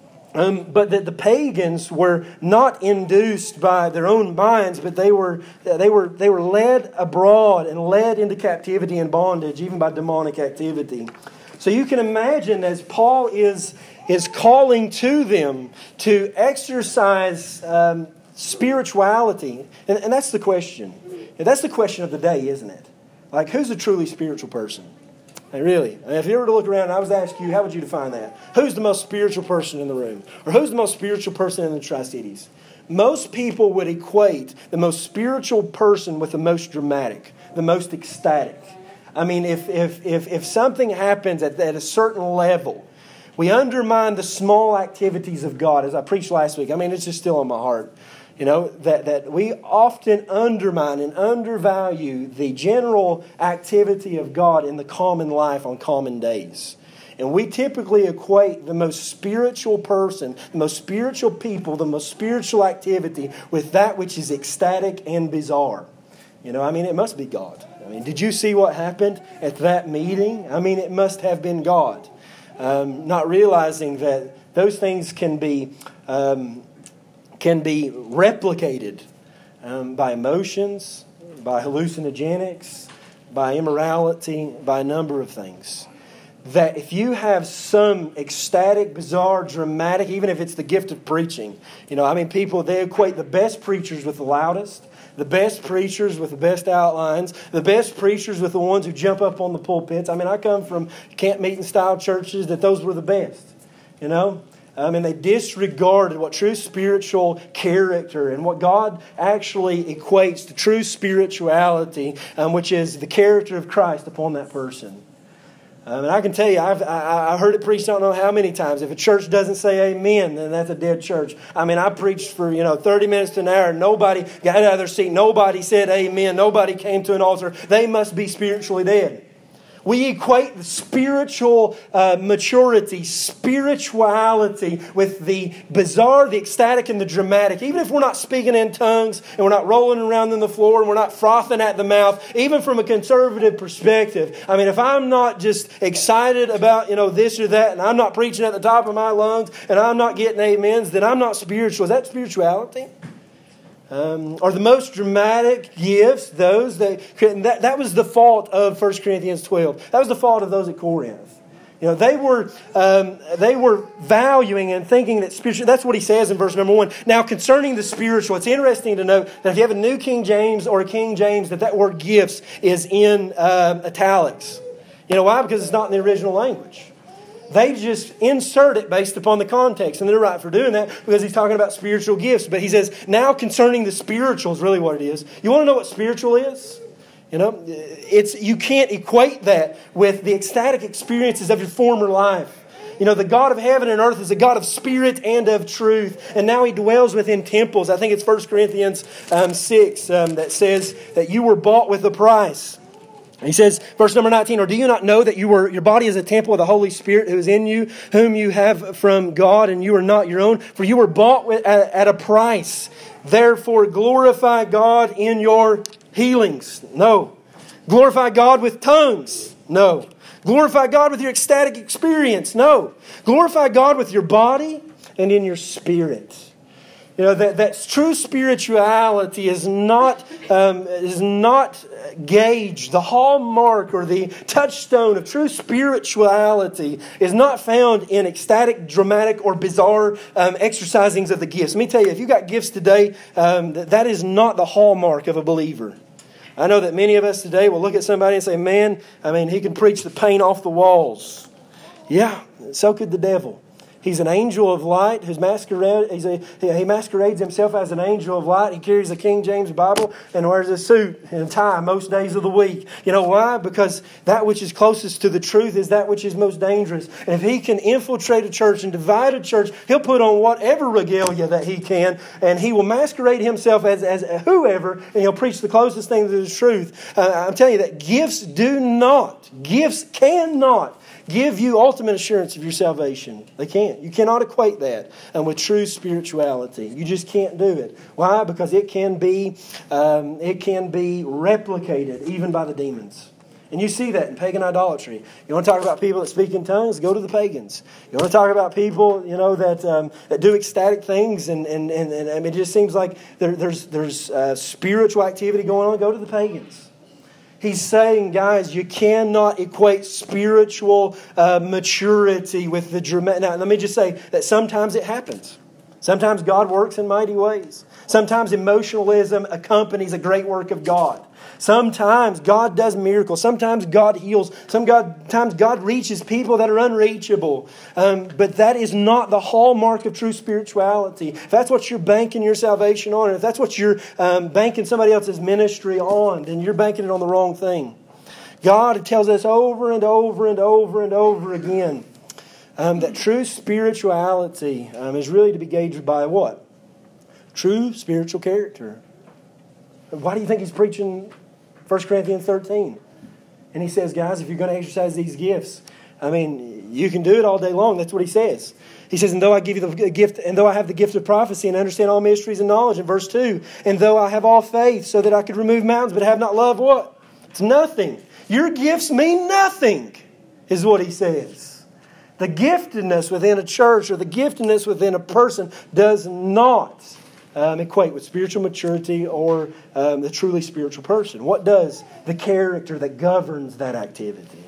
Um, but that the pagans were not induced by their own minds, but they were they were they were led abroad and led into captivity and bondage, even by demonic activity. So you can imagine, as Paul is is calling to them to exercise um, spirituality, and, and that's the question. And that's the question of the day, isn't it? Like, who's a truly spiritual person? And really, if you were to look around and I was to ask you, how would you define that? Who's the most spiritual person in the room? Or who's the most spiritual person in the Tri-Cities? Most people would equate the most spiritual person with the most dramatic, the most ecstatic. I mean, if if if, if something happens at, at a certain level, we undermine the small activities of God, as I preached last week. I mean, it's just still on my heart. You know, that, that we often undermine and undervalue the general activity of God in the common life on common days. And we typically equate the most spiritual person, the most spiritual people, the most spiritual activity with that which is ecstatic and bizarre. You know, I mean, it must be God. I mean, did you see what happened at that meeting? I mean, it must have been God. Um, not realizing that those things can be... Um, can be replicated um, by emotions, by hallucinogenics, by immorality, by a number of things. That if you have some ecstatic, bizarre, dramatic, even if it's the gift of preaching, you know, I mean, people, they equate the best preachers with the loudest, the best preachers with the best outlines, the best preachers with the ones who jump up on the pulpits. I mean, I come from camp meeting style churches that those were the best, you know. I mean, they disregarded what true spiritual character and what God actually equates to true spirituality, um, which is the character of Christ upon that person. Um, and I can tell you, I've I, I heard it preached I don't know how many times. If a church doesn't say amen, then that's a dead church. I mean, I preached for, you know, thirty minutes to an hour. Nobody got out of their seat. Nobody said amen. Nobody came to an altar. They must be spiritually dead. We equate the spiritual uh, maturity, spirituality with the bizarre, the ecstatic, and the dramatic. Even if we're not speaking in tongues and we're not rolling around on the floor and we're not frothing at the mouth, even from a conservative perspective. I mean, if I'm not just excited about, you know, this or that, and I'm not preaching at the top of my lungs, and I'm not getting amens, then I'm not spiritual. Is that spirituality? Um, or the most dramatic gifts, those that, that that was the fault of First Corinthians twelve. That was the fault of those at Corinth. You know, they were um, they were valuing and thinking that spiritual. That's what he says in verse number one. Now, concerning the spiritual, it's interesting to note that if you have a New King James or a King James, that that word "gifts" is in uh, italics. You know why? Because it's not in the original language. They just insert it based upon the context. And they're right for doing that because he's talking about spiritual gifts. But he says, now concerning the spiritual is really what it is. You want to know what spiritual is? You know, it's you can't equate that with the ecstatic experiences of your former life. You know, the God of heaven and earth is a God of spirit and of truth. And now He dwells within temples. I think it's First Corinthians um, six um, that says that you were bought with a price. He says, verse number nineteen, or do you not know that you were your body is a temple of the Holy Spirit who is in you, whom you have from God, and you are not your own? For you were bought with, at, at a price. Therefore, glorify God in your healings. No. Glorify God with tongues. No. Glorify God with your ecstatic experience. No. Glorify God with your body and in your spirit. You know, that, that true spirituality is not um, is not gauged. The hallmark or the touchstone of true spirituality is not found in ecstatic, dramatic, or bizarre um, exercisings of the gifts. Let me tell you, if you got gifts today, um, that is not the hallmark of a believer. I know that many of us today will look at somebody and say, man, I mean, he can preach the paint off the walls. Yeah, so could the devil. He's an angel of light who's masquerade. He's a, he masquerades himself as an angel of light. He carries a King James Bible and wears a suit and a tie most days of the week. You know why? Because that which is closest to the truth is that which is most dangerous. And if he can infiltrate a church and divide a church, he'll put on whatever regalia that he can, and he will masquerade himself as, as whoever, and he'll preach the closest thing to the truth. Uh, I'm telling you that gifts do not, gifts cannot give you ultimate assurance of your salvation. They can't. You cannot equate that um, with true spirituality. You just can't do it. Why? Because it can be um, it can be replicated even by the demons. And you see that in pagan idolatry. You want to talk about people that speak in tongues? Go to the pagans. You want to talk about people, you know, that um, that do ecstatic things, and and, and, and I mean, it just seems like there, there's there's uh, spiritual activity going on. Go to the pagans. He's saying, guys, you cannot equate spiritual uh, maturity with the dramatic. Now, let me just say that sometimes it happens. Sometimes God works in mighty ways. Sometimes emotionalism accompanies a great work of God. Sometimes God does miracles. Sometimes God heals. Sometimes God reaches people that are unreachable. Um, but that is not the hallmark of true spirituality. If that's what you're banking your salvation on, and if that's what you're um, banking somebody else's ministry on, then you're banking it on the wrong thing. God tells us over and over and over and over again um, that true spirituality um, is really to be gauged by what? True spiritual character. Why do you think he's preaching First Corinthians thirteen? And he says, guys, if you're going to exercise these gifts, I mean, you can do it all day long. That's what he says. He says, and though I give you the gift, and though I have the gift of prophecy and understand all mysteries and knowledge, in verse two, and though I have all faith so that I could remove mountains, but have not love, what? It's nothing. Your gifts mean nothing, is what he says. The giftedness within a church or the giftedness within a person does not Um, equate with spiritual maturity or um, the truly spiritual person. What does? The character that governs that activity.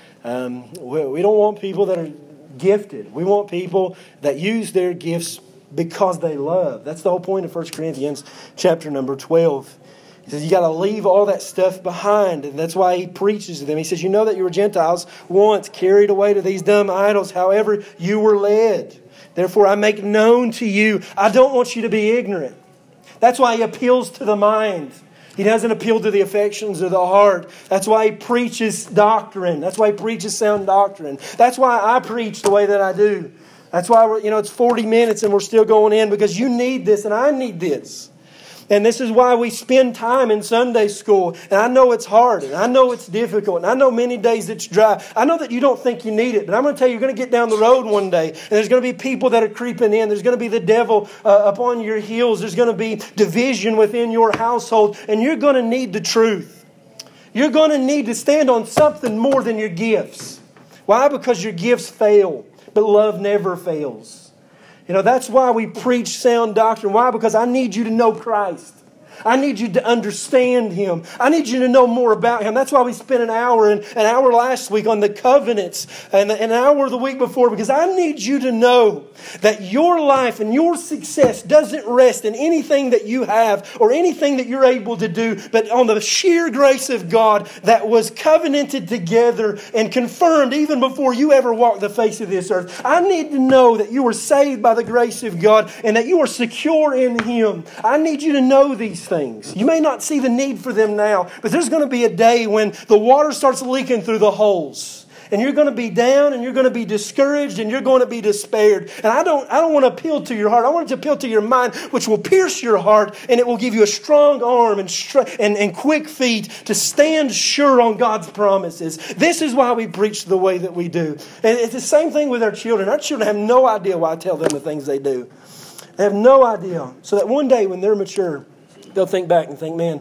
Um, we, we don't want people that are gifted. We want people that use their gifts because they love. That's the whole point of First Corinthians chapter number twelve. He says you got to leave all that stuff behind. And that's why he preaches to them. He says, you know that you were Gentiles once carried away to these dumb idols, however you were led. Therefore, I make known to you, I don't want you to be ignorant. That's why he appeals to the mind. He doesn't appeal to the affections of the heart. That's why he preaches doctrine. That's why he preaches sound doctrine. That's why I preach the way that I do. That's why we're, you know, it's forty minutes and we're still going in because you need this and I need this. And this is why we spend time in Sunday school. And I know it's hard. And I know it's difficult. And I know many days it's dry. I know that you don't think you need it. But I'm going to tell you, you're going to get down the road one day. And there's going to be people that are creeping in. There's going to be the devil uh, upon your heels. There's going to be division within your household. And you're going to need the truth. You're going to need to stand on something more than your gifts. Why? Because your gifts fail. But love never fails. You know, that's why we preach sound doctrine. Why? Because I need you to know Christ. I need you to understand Him. I need you to know more about Him. That's why we spent an hour and an hour last week on the covenants and an hour the week before, because I need you to know that your life and your success doesn't rest in anything that you have or anything that you're able to do, but on the sheer grace of God that was covenanted together and confirmed even before you ever walked the face of this earth. I need to know that you were saved by the grace of God and that you are secure in Him. I need you to know these things. You may not see the need for them now, but there's going to be a day when the water starts leaking through the holes. And you're going to be down and you're going to be discouraged and you're going to be despaired. And I don't I don't want to appeal to your heart. I want to appeal to your mind, which will pierce your heart and it will give you a strong arm and, and, and quick feet to stand sure on God's promises. This is why we preach the way that we do. And it's the same thing with our children. Our children have no idea why I tell them the things they do. They have no idea. So that one day when they're mature, they'll think back and think, man,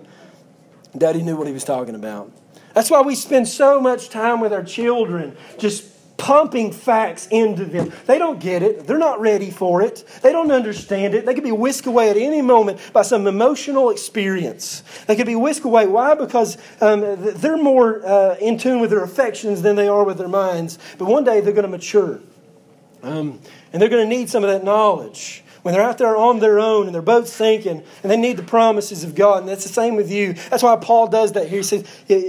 Daddy knew what he was talking about. That's why we spend so much time with our children, just pumping facts into them. They don't get it. They're not ready for it. They don't understand it. They could be whisked away at any moment by some emotional experience. They could be whisked away. Why? Because um, they're more uh, in tune with their affections than they are with their minds. But one day they're going to mature. Um, and they're going to need some of that knowledge. When they're out there on their own and their boat's sinking and they need the promises of God. And that's the same with you. That's why Paul does that here. He says,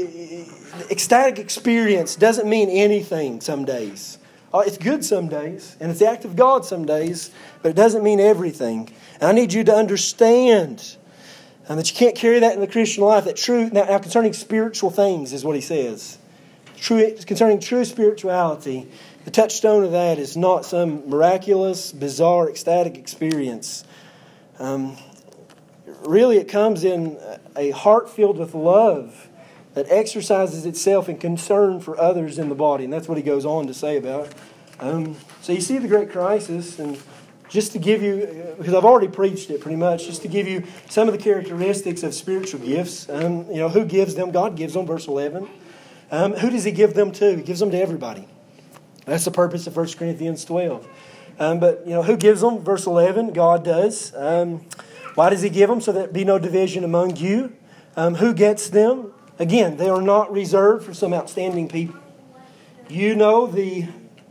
ecstatic experience doesn't mean anything some days. It's good some days. And it's the act of God some days. But it doesn't mean everything. And I need you to understand um, that you can't carry that in the Christian life. That true, now, now concerning spiritual things is what he says. True, concerning true spirituality, the touchstone of that is not some miraculous, bizarre, ecstatic experience. Um, really, it comes in a heart filled with love that exercises itself in concern for others in the body. And that's what he goes on to say about it. Um, so you see the great crisis, and just to give you, because I've already preached it pretty much, just to give you some of the characteristics of spiritual gifts. Um, you know, who gives them? God gives them, verse eleven. Um, who does He give them to? He gives them to everybody. That's the purpose of First Corinthians twelve. Um, but, you know, who gives them? Verse eleven, God does. Um, why does He give them? So that there be no division among you. Um, who gets them? Again, they are not reserved for some outstanding people. You know the...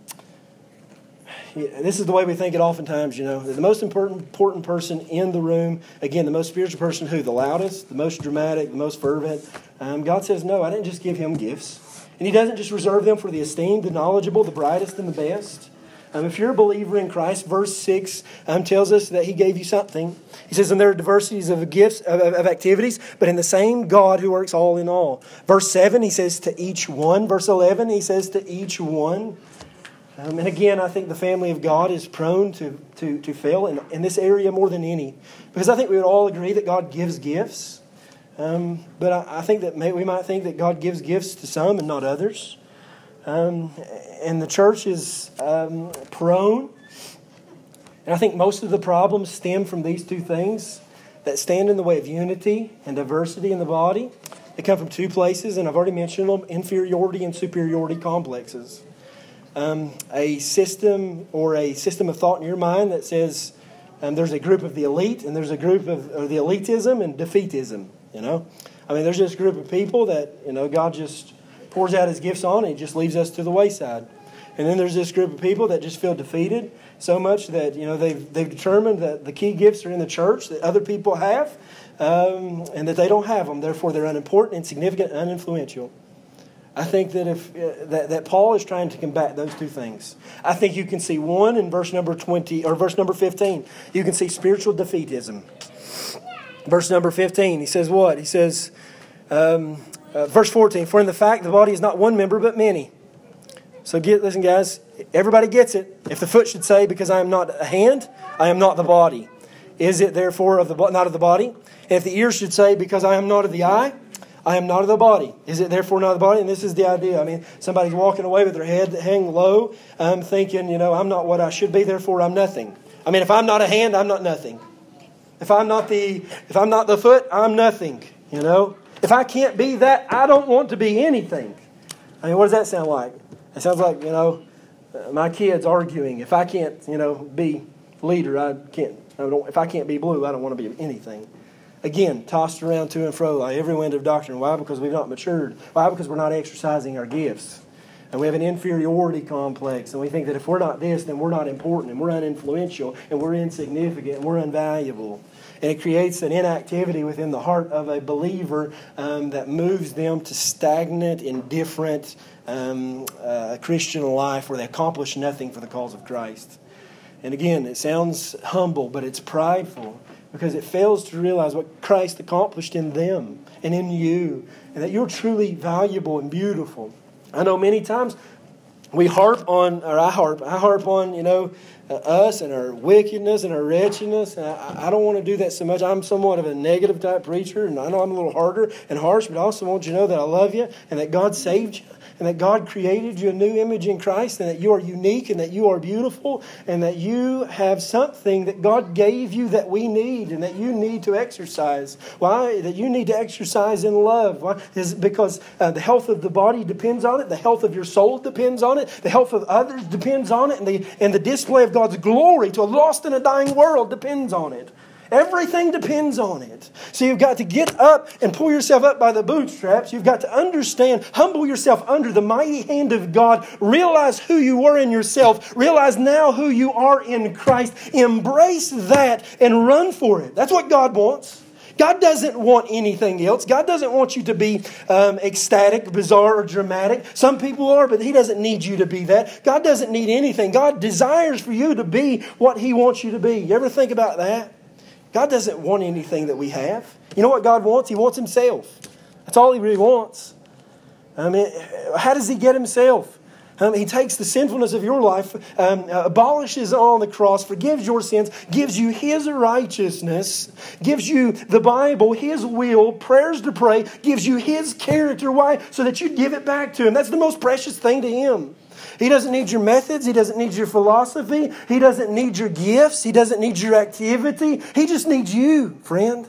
This is the way we think it oftentimes, you know. The most important important person in the room, again, the most spiritual person, who? The loudest, the most dramatic, the most fervent. Um, God says, no, I didn't just give him gifts. And He doesn't just reserve them for the esteemed, the knowledgeable, the brightest, and the best. Um, if you're a believer in Christ, verse six um, tells us that He gave you something. He says, and there are diversities of gifts, of, of activities, but in the same God who works all in all. Verse seven, He says to each one. Verse eleven, He says to each one. Um, and again, I think the family of God is prone to, to, to fail in, in this area more than any. Because I think we would all agree that God gives gifts. Um, but I, I think that may, we might think that God gives gifts to some and not others. Um, and the church is um, prone. And I think most of the problems stem from these two things that stand in the way of unity and diversity in the body. They come from two places, and I've already mentioned them, inferiority and superiority complexes. Um, a system or a system of thought in your mind that says um, there's a group of the elite and there's a group of, of the elitism and defeatism, you know. I mean, there's this group of people that, you know, God just pours out His gifts on and He just leaves us to the wayside. And then there's this group of people that just feel defeated so much that, you know, they've, they've determined that the key gifts are in the church that other people have um, and that they don't have them. Therefore, they're unimportant, insignificant, and uninfluential. I think that if uh, that, that Paul is trying to combat those two things. I think you can see one in verse number twenty or verse number fifteen. You can see spiritual defeatism. Verse number fifteen, he says what? He says, um, uh, verse fourteen. For in the fact the body is not one member but many. So get listen, guys. Everybody gets it. If the foot should say, "Because I am not a hand, I am not the body," is it therefore of the not of the body? And if the ear should say, "Because I am not of the eye, I am not of the body," is it therefore not of the body? And this is the idea. I mean, somebody's walking away with their head hanging low, um, thinking, you know, I'm not what I should be, therefore I'm nothing. I mean, if I'm not a hand, I'm not nothing. If I'm not the if I'm not the foot, I'm nothing. You know, if I can't be that, I don't want to be anything. I mean, what does that sound like? It sounds like, you know, my kids arguing. If I can't, you know, be leader, I can't. I don't. If I can't be blue, I don't want to be anything. Again, tossed around to and fro like every wind of doctrine. Why? Because we've not matured. Why? Because we're not exercising our gifts. And we have an inferiority complex. And we think that if we're not this, then we're not important. And we're uninfluential. And we're insignificant. And we're unvaluable. And it creates an inactivity within the heart of a believer um, that moves them to stagnant, indifferent um, uh, Christian life where they accomplish nothing for the cause of Christ. And again, it sounds humble, but it's prideful. Because it fails to realize what Christ accomplished in them and in you. And that you're truly valuable and beautiful. I know many times we harp on, or I harp, I harp on, you know, uh, us and our wickedness and our wretchedness. And I, I don't want to do that so much. I'm somewhat of a negative type preacher. And I know I'm a little harder and harsh. But I also want you to know that I love you and that God saved you. And that God created you a new image in Christ, and that you are unique, and that you are beautiful, and that you have something that God gave you that we need, and that you need to exercise. Why? That you need to exercise in love. Why? Is because uh, the health of the body depends on it, the health of your soul depends on it, the health of others depends on it, and the, and the display of God's glory to a lost and a dying world depends on it. Everything depends on it. So you've got to get up and pull yourself up by the bootstraps. You've got to understand, humble yourself under the mighty hand of God. Realize who you were in yourself. Realize now who you are in Christ. Embrace that and run for it. That's what God wants. God doesn't want anything else. God doesn't want you to be um, ecstatic, bizarre, or dramatic. Some people are, but He doesn't need you to be that. God doesn't need anything. God desires for you to be what He wants you to be. You ever think about that? God doesn't want anything that we have. You know what God wants? He wants Himself. That's all He really wants. I mean, how does He get Himself? Um, he takes the sinfulness of your life, um, uh, abolishes it on the cross, forgives your sins, gives you His righteousness, gives you the Bible, His will, prayers to pray, gives you His character. Why? So that you give it back to Him. That's the most precious thing to Him. He doesn't need your methods. He doesn't need your philosophy. He doesn't need your gifts. He doesn't need your activity. He just needs you, friend.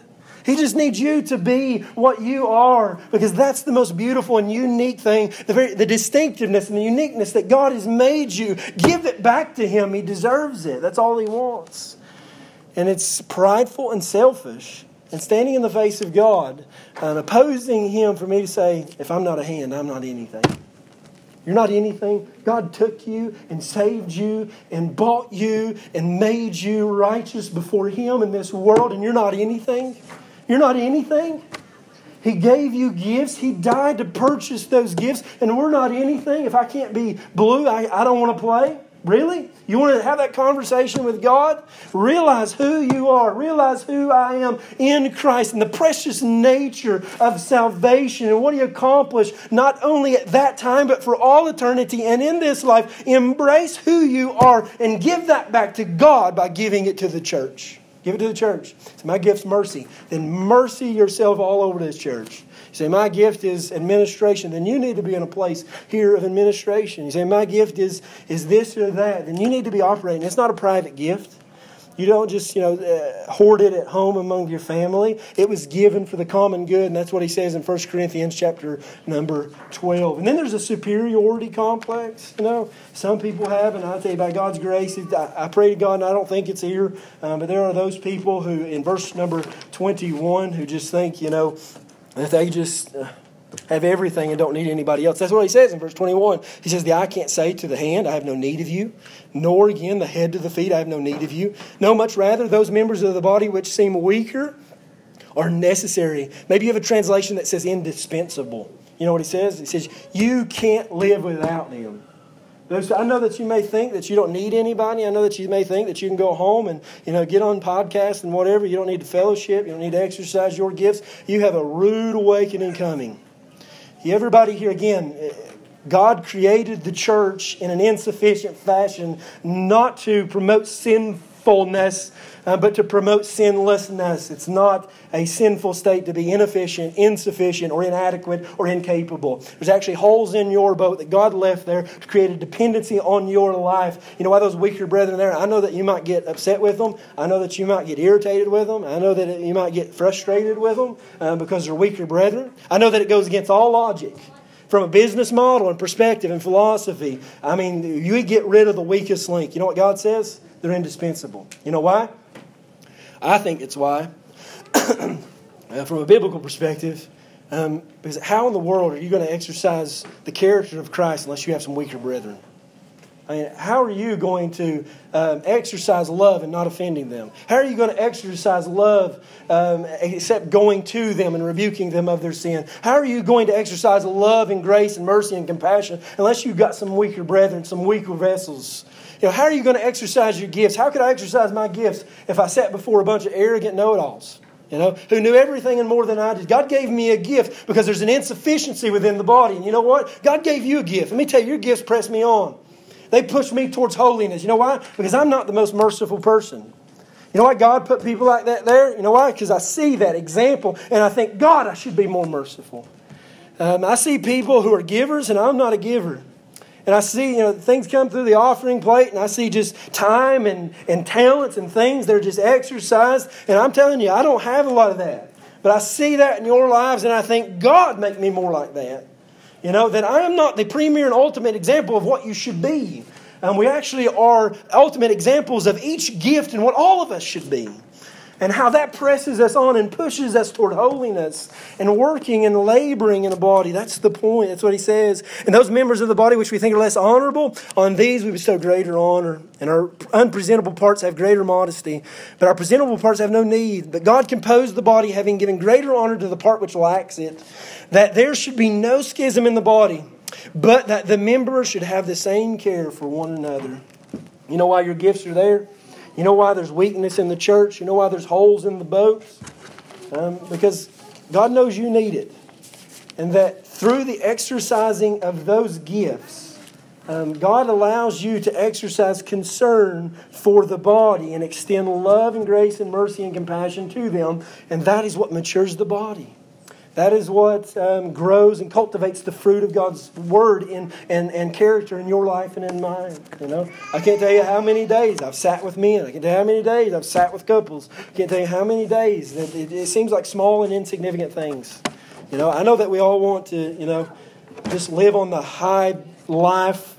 He just needs you to be what you are, because that's the most beautiful and unique thing, the very, the distinctiveness and the uniqueness that God has made you. Give it back to Him. He deserves it. That's all He wants. And it's prideful and selfish and standing in the face of God and opposing Him for me to say, if I'm not a hand, I'm not anything. You're not anything. God took you and saved you and bought you and made you righteous before Him in this world, and you're not anything. You're not anything. He gave you gifts. He died to purchase those gifts, and we're not anything. If I can't be blue, I, I don't want to play. Really? You want to have that conversation with God? Realize who you are. Realize who I am in Christ and the precious nature of salvation and what He accomplished not only at that time but for all eternity and in this life. Embrace who you are and give that back to God by giving it to the church. Give it to the church. So my gift's mercy. Then mercy yourself all over this church. You say, my gift is administration. Then you need to be in a place here of administration. You say, my gift is, is this or that. Then you need to be operating. It's not a private gift. You don't just, you know, uh, hoard it at home among your family. It was given for the common good. And that's what he says in First Corinthians chapter number twelve. And then there's a superiority complex. You know, some people have, and I'll tell you, by God's grace, I, I pray to God, and I don't think it's here. Um, but there are those people who, in verse number twenty-one, who just think, you know, that they just uh, have everything and don't need anybody else. That's what he says in verse twenty-one. He says, the eye can't say to the hand, I have no need of you. Nor again the head to the feet, I have no need of you. No, much rather, those members of the body which seem weaker are necessary. Maybe you have a translation that says indispensable. You know what he says? He says, you can't live without them. I know that you may think that you don't need anybody. I know that you may think that you can go home and, you know, get on podcasts and whatever. You don't need to fellowship. You don't need to exercise your gifts. You have a rude awakening coming. Everybody here, again, God created the church in an insufficient fashion, not to promote sinfulness, uh, but to promote sinlessness. It's not a sinful state to be inefficient, insufficient, or inadequate, or incapable. There's actually holes in your boat that God left there to create a dependency on your life. You know why those weaker brethren there? I know that you might get upset with them. I know that you might get irritated with them. I know that you might get frustrated with them uh, because they're weaker brethren. I know that it goes against all logic. From a business model and perspective and philosophy, I mean, you get rid of the weakest link. You know what God says? They're indispensable. You know why? I think it's why. From a biblical perspective, um, because how in the world are you going to exercise the character of Christ unless you have some weaker brethren? I mean, how are you going to um, exercise love and not offending them? How are you going to exercise love um, except going to them and rebuking them of their sin? How are you going to exercise love and grace and mercy and compassion unless you've got some weaker brethren, some weaker vessels? You know, how are you going to exercise your gifts? How could I exercise my gifts if I sat before a bunch of arrogant know-it-alls? You know, who knew everything and more than I did. God gave me a gift because there's an insufficiency within the body. And you know what? God gave you a gift. Let me tell you, your gifts press me on. They push me towards holiness. You know why? Because I'm not the most merciful person. You know why God put people like that there? You know why? Because I see that example and I think, God, I should be more merciful. Um, I see people who are givers and I'm not a giver. And I see, you know, things come through the offering plate and I see just time and, and talents and things that are just exercised. And I'm telling you, I don't have a lot of that. But I see that in your lives and I think, God, make me more like that. You know, that I am not the premier and ultimate example of what you should be. Um, we actually are ultimate examples of each gift and what all of us should be. And how that presses us on and pushes us toward holiness and working and laboring in a body. That's the point. That's what he says. And those members of the body which we think are less honorable, on these we bestow greater honor. And our unpresentable parts have greater modesty. But our presentable parts have no need. But God composed the body, having given greater honor to the part which lacks it, that there should be no schism in the body, but that the members should have the same care for one another. You know why your gifts are there? You know why there's weakness in the church? You know why there's holes in the boats? Um, because God knows you need it. And that through the exercising of those gifts, um, God allows you to exercise concern for the body and extend love and grace and mercy and compassion to them. And that is what matures the body. That is what um, grows and cultivates the fruit of God's Word in, and, and character in your life and in mine. You know, I can't tell you how many days I've sat with men. I can't tell you how many days I've sat with couples. I can't tell you how many days that it, it seems like small and insignificant things. You know, I know that we all want to, you know, just live on the high life,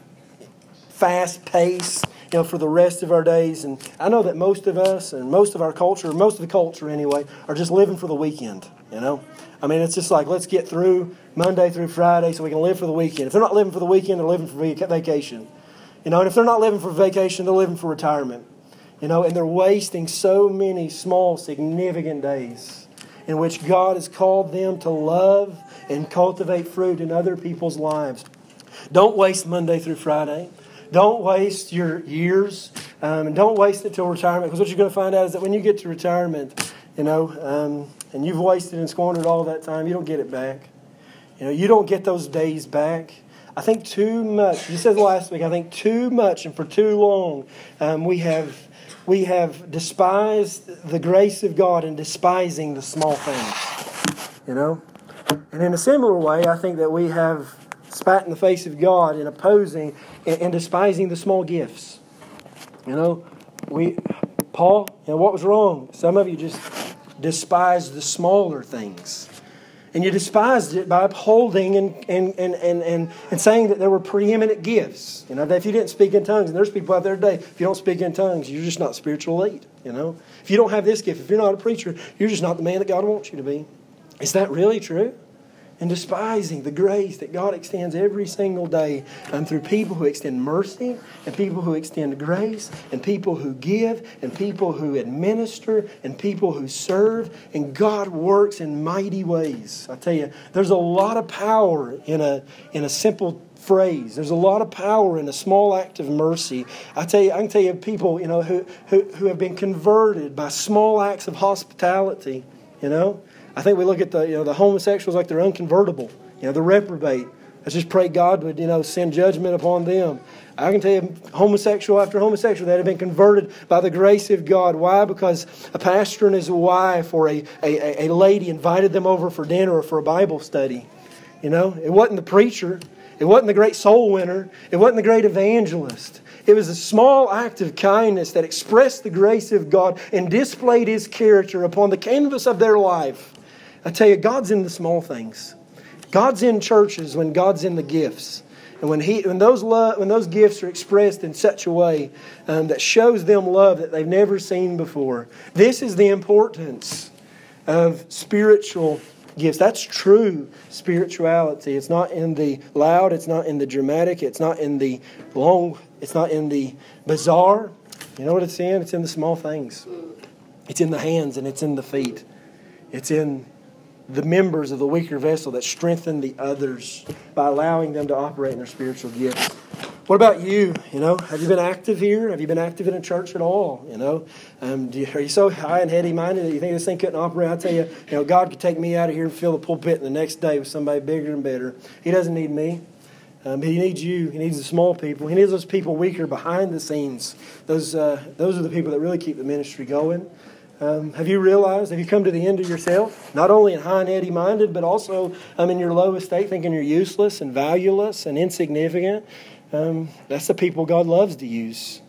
fast pace, you know, for the rest of our days. And I know that most of us and most of our culture, most of the culture anyway, are just living for the weekend, you know. I mean, it's just like, let's get through Monday through Friday so we can live for the weekend. If they're not living for the weekend, they're living for vacation. You know, and if they're not living for vacation, they're living for retirement. You know, and they're wasting so many small, significant days in which God has called them to love and cultivate fruit in other people's lives. Don't waste Monday through Friday. Don't waste your years. Um, and don't waste it till retirement. Because what you're going to find out is that when you get to retirement, you know, um, and you've wasted and squandered all that time, you don't get it back. You know, you don't get those days back. I think too much, you said last week, I think too much and for too long um, we have we have despised the grace of God and despising the small things. You know? And in a similar way, I think that we have spat in the face of God in opposing and, and despising the small gifts. You know, we, Paul, you know, what was wrong? Some of you just despised the smaller things. And you despised it by upholding and, and, and, and, and, and saying that there were preeminent gifts. You know, that if you didn't speak in tongues, and there's people out there today, if you don't speak in tongues, you're just not spiritual elite. You know, if you don't have this gift, if you're not a preacher, you're just not the man that God wants you to be. Is that really true? And despising the grace that God extends every single day and through people who extend mercy and people who extend grace and people who give and people who administer and people who serve. And God works in mighty ways. I tell you, there's a lot of power in a in a simple phrase. There's a lot of power in a small act of mercy. I tell you, I can tell you people, you know, who who, who have been converted by small acts of hospitality, you know. I think we look at the you know the homosexuals like they're unconvertible, you know, they're reprobate. Let's just pray God would you know send judgment upon them. I can tell you, homosexual after homosexual that have been converted by the grace of God. Why? Because a pastor and his wife or a, a, a lady invited them over for dinner or for a Bible study. You know, it wasn't the preacher. It wasn't the great soul winner. It wasn't the great evangelist. It was a small act of kindness that expressed the grace of God and displayed His character upon the canvas of their life. I tell you, God's in the small things. God's in churches when God's in the gifts. And when he, when those love, when those gifts are expressed in such a way um, that shows them love that they've never seen before. This is the importance of spiritual gifts. That's true spirituality. It's not in the loud. It's not in the dramatic. It's not in the long. It's not in the bizarre. You know what it's in? It's in the small things. It's in the hands and it's in the feet. It's in the members of the weaker vessel that strengthen the others by allowing them to operate in their spiritual gifts. What about you? You know, have you been active here? Have you been active in a church at all? You know, um, do you, are you so high and heady minded that you think this thing couldn't operate? I tell you, you know, God could take me out of here and fill the pulpit the next day with somebody bigger and better. He doesn't need me. Um, he needs you. He needs the small people. He needs those people weaker behind the scenes. Those uh, those are the people that really keep the ministry going. Um, have you realized, have you come to the end of yourself? Not only in high and heady minded, but also um, in your low estate, thinking you're useless and valueless and insignificant. Um, that's the people God loves to use.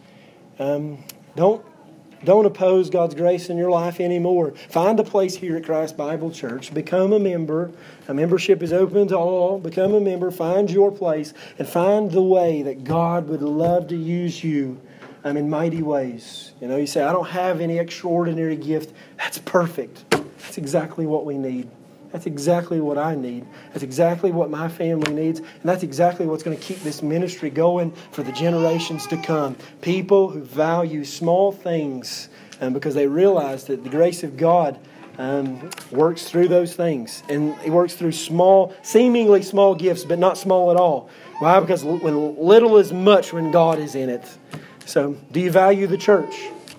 Um, don't don't oppose God's grace in your life anymore. Find a place here at Christ Bible Church. Become a member. A membership is open to all. Become a member. Find your place and find the way that God would love to use you um, in mighty ways. You know, you say, I don't have any extraordinary gift. That's perfect. That's exactly what we need. That's exactly what I need. That's exactly what my family needs. And that's exactly what's going to keep this ministry going for the generations to come. People who value small things um, because they realize that the grace of God um, works through those things. And it works through small, seemingly small gifts, but not small at all. Why? Because when little is much when God is in it. So, do you value the church?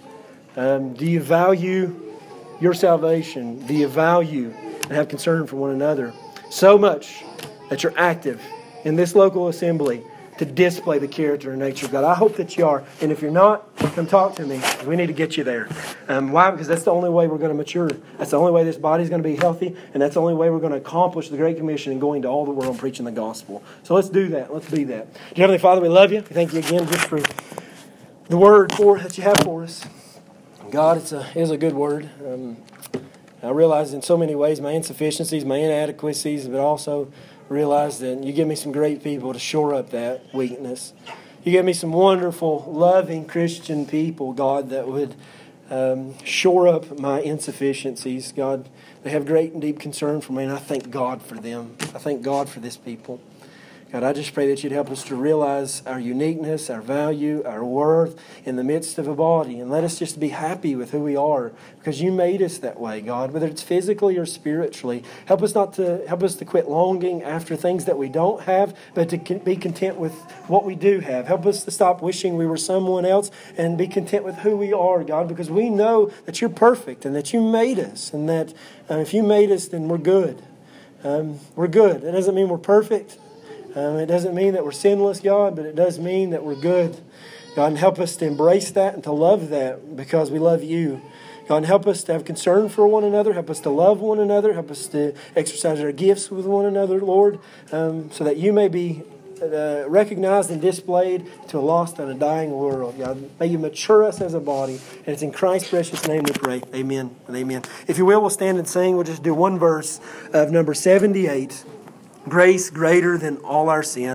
Um, do you value your salvation? Do you value and have concern for one another? So much that you're active in this local assembly to display the character and nature of God. I hope that you are. And if you're not, come talk to me. We need to get you there. Um, why? Because that's the only way we're going to mature. That's the only way this body's going to be healthy. And that's the only way we're going to accomplish the Great Commission and going to all the world and preaching the gospel. So let's do that. Let's be that. Dear Heavenly Father, we love you. We thank you again just for the word for that you have for us. God, it's a, it is a good word. Um, I realize in so many ways my insufficiencies, my inadequacies, but also realize that you give me some great people to shore up that weakness. You give me some wonderful, loving Christian people, God, that would um, shore up my insufficiencies. God, they have great and deep concern for me, and I thank God for them. I thank God for this people. God, I just pray that you'd help us to realize our uniqueness, our value, our worth in the midst of a body. And let us just be happy with who we are because you made us that way, God, whether it's physically or spiritually. Help us not to help us to quit longing after things that we don't have, but to be content with what we do have. Help us to stop wishing we were someone else and be content with who we are, God, because we know that you're perfect and that you made us and that uh, if you made us, then we're good. Um, we're good. That doesn't mean we're perfect. Um, it doesn't mean that we're sinless, God, but it does mean that we're good. God, and help us to embrace that and to love that because we love you. God, and help us to have concern for one another. Help us to love one another. Help us to exercise our gifts with one another, Lord, um, so that you may be uh, recognized and displayed to a lost and a dying world. God, may you mature us as a body. And it's in Christ's precious name we pray. Amen and amen. If you will, we'll stand and sing. We'll just do one verse of number seventy-eight. Grace greater than all our sin.